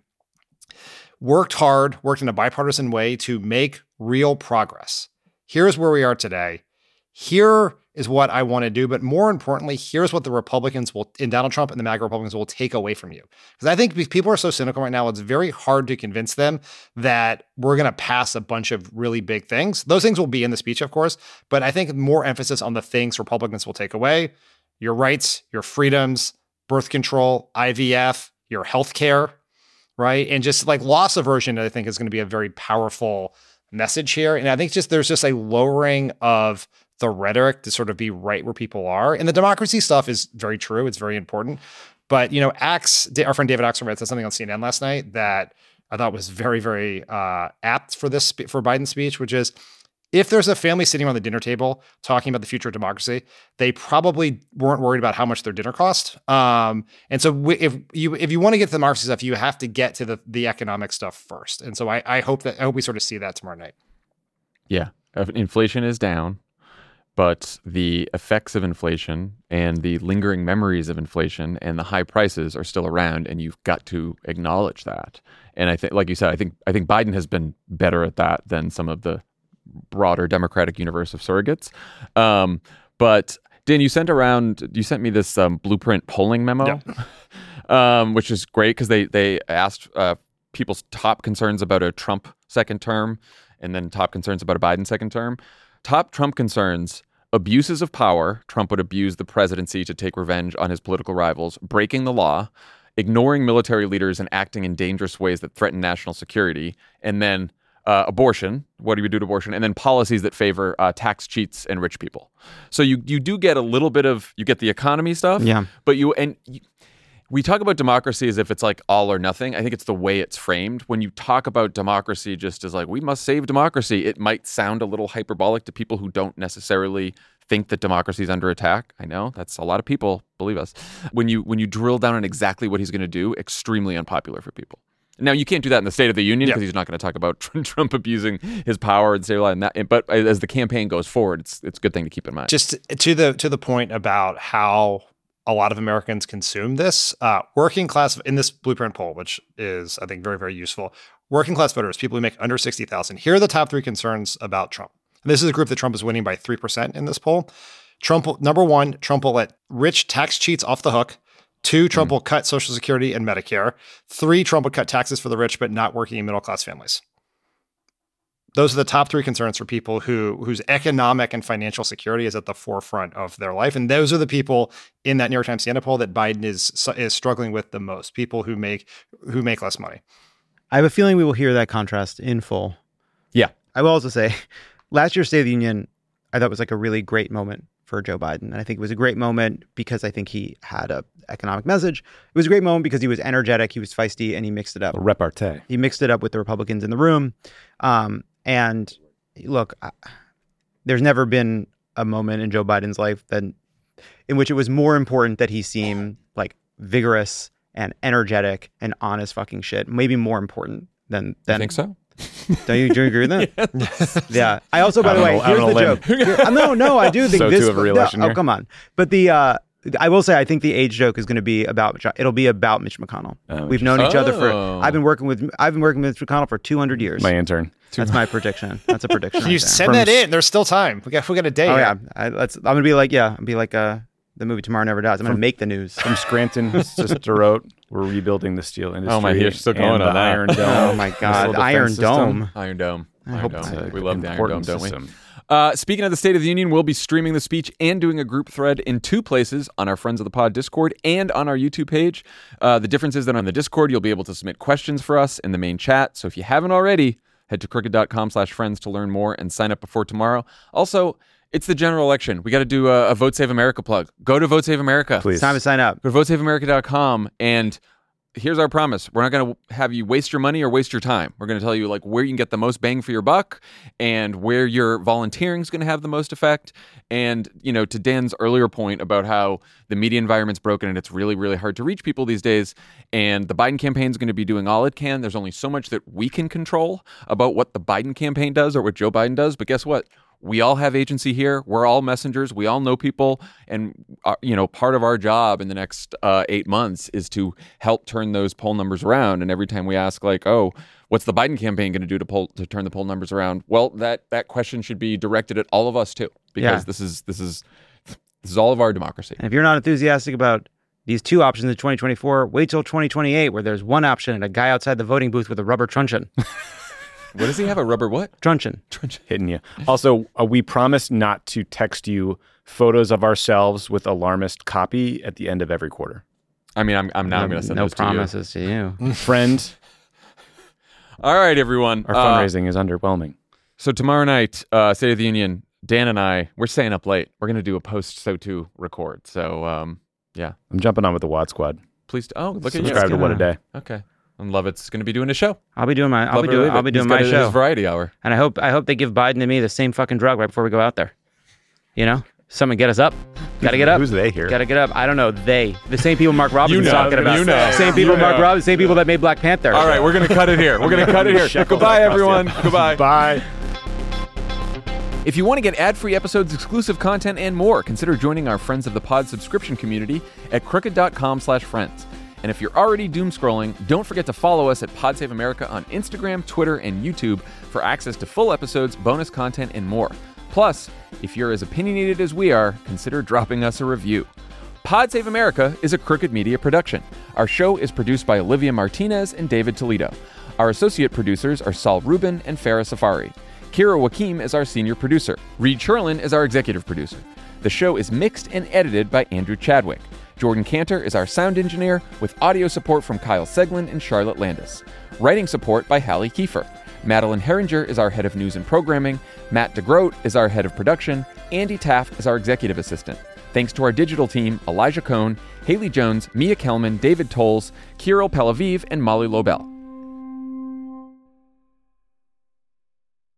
Speaker 4: Worked hard, worked in a bipartisan way to make real progress. Here's where we are today. Here is what I want to do. But more importantly, here's what the Republicans will, and Donald Trump and the MAGA Republicans will take away from you. Because I think people are so cynical right now, it's very hard to convince them that we're going to pass a bunch of really big things. Those things will be in the speech, of course. But I think more emphasis on the things Republicans will take away: your rights, your freedoms, birth control, I V F, your health care, right? And just like loss aversion, I think is going to be a very powerful message here. And I think just there's just a lowering of the rhetoric to sort of be right where people are. And the democracy stuff is very true. It's very important. But, you know, Axe, our friend David Axelrod said something on C N N last night that I thought was very, very uh, apt for this, for Biden's speech, which is, if there's a family sitting around the dinner table talking about the future of democracy, they probably weren't worried about how much their dinner cost. Um, and so we, if you if you want to get to the democracy stuff, you have to get to the the economic stuff first. And so I, I hope that I hope we sort of see that tomorrow night.
Speaker 1: Yeah, inflation is down, but the effects of inflation and the lingering memories of inflation and the high prices are still around, and you've got to acknowledge that. And I think, like you said, I think I think Biden has been better at that than some of the broader Democratic universe of surrogates. Um, but Dan, you sent around, you sent me this um, blueprint polling memo,
Speaker 4: Yeah.
Speaker 1: um, which is great because they they asked uh, people's top concerns about a Trump second term and then top concerns about a Biden second term. Top Trump concerns: abuses of power. Trump would abuse the presidency to take revenge on his political rivals, breaking the law, ignoring military leaders and acting in dangerous ways that threaten national security, and then uh, abortion. What do we do to abortion? And then policies that favor uh, tax cheats and rich people. So you you do get a little bit of, you get the economy stuff,
Speaker 2: Yeah.
Speaker 1: but you, and you, we talk about democracy as if it's like all or nothing. I think it's the way it's framed. When you talk about democracy just as like, we must save democracy, it might sound a little hyperbolic to people who don't necessarily think that democracy is under attack. I know that's a lot of people, believe us. When you when you drill down on exactly what he's going to do, extremely unpopular for people. Now, you can't do that in the State of the Union because
Speaker 4: Yeah.
Speaker 1: he's not going to talk about Trump abusing his power and say a lot in that. But as the campaign goes forward, it's it's a good thing to keep in mind.
Speaker 4: Just to the to the point about how a lot of Americans consume this, uh, working class in this Blueprint poll, which is I think very very useful. Working class voters, people who make under sixty thousand. Here are the top three concerns about Trump. And this is a group that Trump is winning by three percent in this poll. Trump will, number one, Trump will let rich tax cheats off the hook. Two, Trump mm. will cut Social Security and Medicare. Three, Trump will cut taxes for the rich, but not working middle class families. Those are the top three concerns for people who whose economic and financial security is at the forefront of their life. And those are the people in that New York Times Siena poll that Biden is is struggling with the most, people who make who make less money.
Speaker 2: I have a feeling we will hear that contrast in full.
Speaker 1: Yeah.
Speaker 2: I will also say, last year's State of the Union, I thought was like a really great moment for Joe Biden. And I think it was a great moment because I think he had a economic message. It was a great moment because he was energetic, he was feisty, and he mixed it up.
Speaker 3: A repartee.
Speaker 2: He mixed it up with the Republicans in the room. Um, and look, I, there's never been a moment in Joe Biden's life that in which it was more important that he seemed like vigorous and energetic and honest fucking shit. Maybe more important than than.
Speaker 1: I think so.
Speaker 2: Don't you, do you agree with that? Yes. Yeah. I also, by
Speaker 3: I
Speaker 2: the way,
Speaker 3: don't know- I
Speaker 2: here's
Speaker 3: don't
Speaker 2: the
Speaker 3: know,
Speaker 2: joke. Here- no, no, I do think
Speaker 3: So
Speaker 2: this.
Speaker 3: too of a re-election
Speaker 2: no, oh,
Speaker 3: year?
Speaker 2: come on. But the, uh, I will say, I think the age joke is going to be about. It'll be about Mitch McConnell.
Speaker 3: Oh,
Speaker 2: We've known each other for.
Speaker 1: Oh.
Speaker 2: I've been working with. I've been working with Mitch McConnell for two hundred years.
Speaker 3: My intern.
Speaker 2: That's my prediction. That's a prediction.
Speaker 4: Can you
Speaker 2: right there.
Speaker 4: send
Speaker 3: From
Speaker 4: that
Speaker 3: s-
Speaker 4: in? There's still time. We got we got a day.
Speaker 2: Oh
Speaker 4: here.
Speaker 2: yeah. I, let's. I'm gonna be like yeah. I'll be like uh the movie Tomorrow Never Dies. I'm gonna make the news.
Speaker 3: From Scranton to Sisterote, we're rebuilding the steel industry.
Speaker 1: Oh, my, you're still
Speaker 3: and
Speaker 1: going
Speaker 3: the
Speaker 1: on that.
Speaker 3: Iron Dome.
Speaker 2: Oh my
Speaker 3: Missile
Speaker 2: God,
Speaker 3: defense
Speaker 2: Iron
Speaker 3: system.
Speaker 2: Dome.
Speaker 1: Iron Dome. Iron
Speaker 2: hope
Speaker 1: Dome.
Speaker 2: it's
Speaker 3: a
Speaker 1: We love the Iron Dome,
Speaker 3: important
Speaker 1: don't we?
Speaker 3: system.
Speaker 1: Uh, speaking of the State of the Union, we'll be streaming the speech and doing a group thread in two places, on our Friends of the Pod Discord and on our YouTube page. Uh, the difference is that on the Discord, you'll be able to submit questions for us in the main chat. So if you haven't already, head to crooked.com slash friends to learn more and sign up before tomorrow. Also, it's the general election. We got to do a, a Vote Save America plug. Go to Vote Save America.
Speaker 3: Please.
Speaker 2: It's time to sign up.
Speaker 1: Go to vote save america dot com, and here's our promise. We're not going to have you waste your money or waste your time. We're going to tell you like where you can get the most bang for your buck and where your volunteering is going to have the most effect. And, you know, to Dan's earlier point about how the media environment's broken and it's really, really hard to reach people these days. And the Biden campaign is going to be doing all it can. There's only so much that we can control about what the Biden campaign does or what Joe Biden does. But guess what? We all have agency here. We're all messengers. We all know people. And, uh, you know, part of our job in the next uh, eight months is to help turn those poll numbers around. And every time we ask, like, oh, what's the Biden campaign going to do to poll to turn the poll numbers around? Well, that that question should be directed at all of us, too, because
Speaker 2: Yeah.
Speaker 1: this is this is this is all of our democracy.
Speaker 2: And if you're not enthusiastic about these two options in twenty twenty-four, wait till twenty twenty-eight, where there's one option and a guy outside the voting booth with a rubber truncheon.
Speaker 1: What does he have? A rubber what?
Speaker 2: Truncheon.
Speaker 3: Hitting you. Also, uh, we promise not to text you photos of ourselves with alarmist copy at the end of every quarter.
Speaker 1: I mean, I'm I'm now I'm going to send
Speaker 2: no
Speaker 1: those
Speaker 2: promises to you.
Speaker 1: Mm.
Speaker 3: Friend,
Speaker 1: to you. All right, everyone.
Speaker 3: our
Speaker 1: Uh,
Speaker 3: fundraising is underwhelming.
Speaker 1: So tomorrow night, uh, State of the Union, Dan and I, we're staying up late. We're going to do a post So two record. So, um, yeah,
Speaker 3: I'm jumping on with the Wad Squad.
Speaker 1: please. Oh, look at you.
Speaker 3: Subscribe to
Speaker 2: get
Speaker 3: What a
Speaker 2: on.
Speaker 3: Day.
Speaker 1: Okay. And Lovett's going to be doing a show.
Speaker 2: I'll be doing my. I'll
Speaker 1: Love
Speaker 2: be
Speaker 1: it or
Speaker 2: doing.
Speaker 1: leave
Speaker 2: I'll
Speaker 1: it.
Speaker 2: be doing
Speaker 1: He's
Speaker 2: my
Speaker 1: got his
Speaker 2: show.
Speaker 1: variety hour.
Speaker 2: And I hope. I hope they give Biden and me the same fucking drug right before we go out there. You know, someone get us up. Got to get up.
Speaker 3: Who's they here?
Speaker 2: Got to get up. I don't know. They. The same people Mark Robinson's
Speaker 1: You know.
Speaker 2: talking about.
Speaker 1: You know.
Speaker 2: Same people
Speaker 1: You
Speaker 2: Mark
Speaker 1: know.
Speaker 2: Robinson. Same people that made Black Panther.
Speaker 1: All right, we're going to cut it here. We're going to cut it here.
Speaker 3: Shekel
Speaker 1: Goodbye,
Speaker 3: that cost you.
Speaker 1: everyone. Goodbye.
Speaker 3: Bye.
Speaker 1: If you want to get ad-free episodes, exclusive content, and more, consider joining our Friends of the Pod subscription community at crooked.com slash friends. And if you're already doom scrolling, don't forget to follow us at Pod Save America on Instagram, Twitter, and YouTube for access to full episodes, bonus content, and more. Plus, if you're as opinionated as we are, consider dropping us a review. Pod Save America is a Crooked Media production. Our show is produced by Olivia Martinez and David Toledo. Our associate producers are Saul Rubin and Farah Safari. Kira Wakim is our senior producer. Reed Sherlin is our executive producer. The show is mixed and edited by Andrew Chadwick. Jordan Cantor is our sound engineer, with audio support from Kyle Seglin and Charlotte Landis. Writing support by Hallie Kiefer. Madeline Herringer is our head of news and programming. Matt DeGroat is our head of production. Andy Taff is our executive assistant. Thanks to our digital team, Elijah Cohn, Haley Jones, Mia Kelman, David Tolles, Kirill Pelaviv, and Molly Lobel.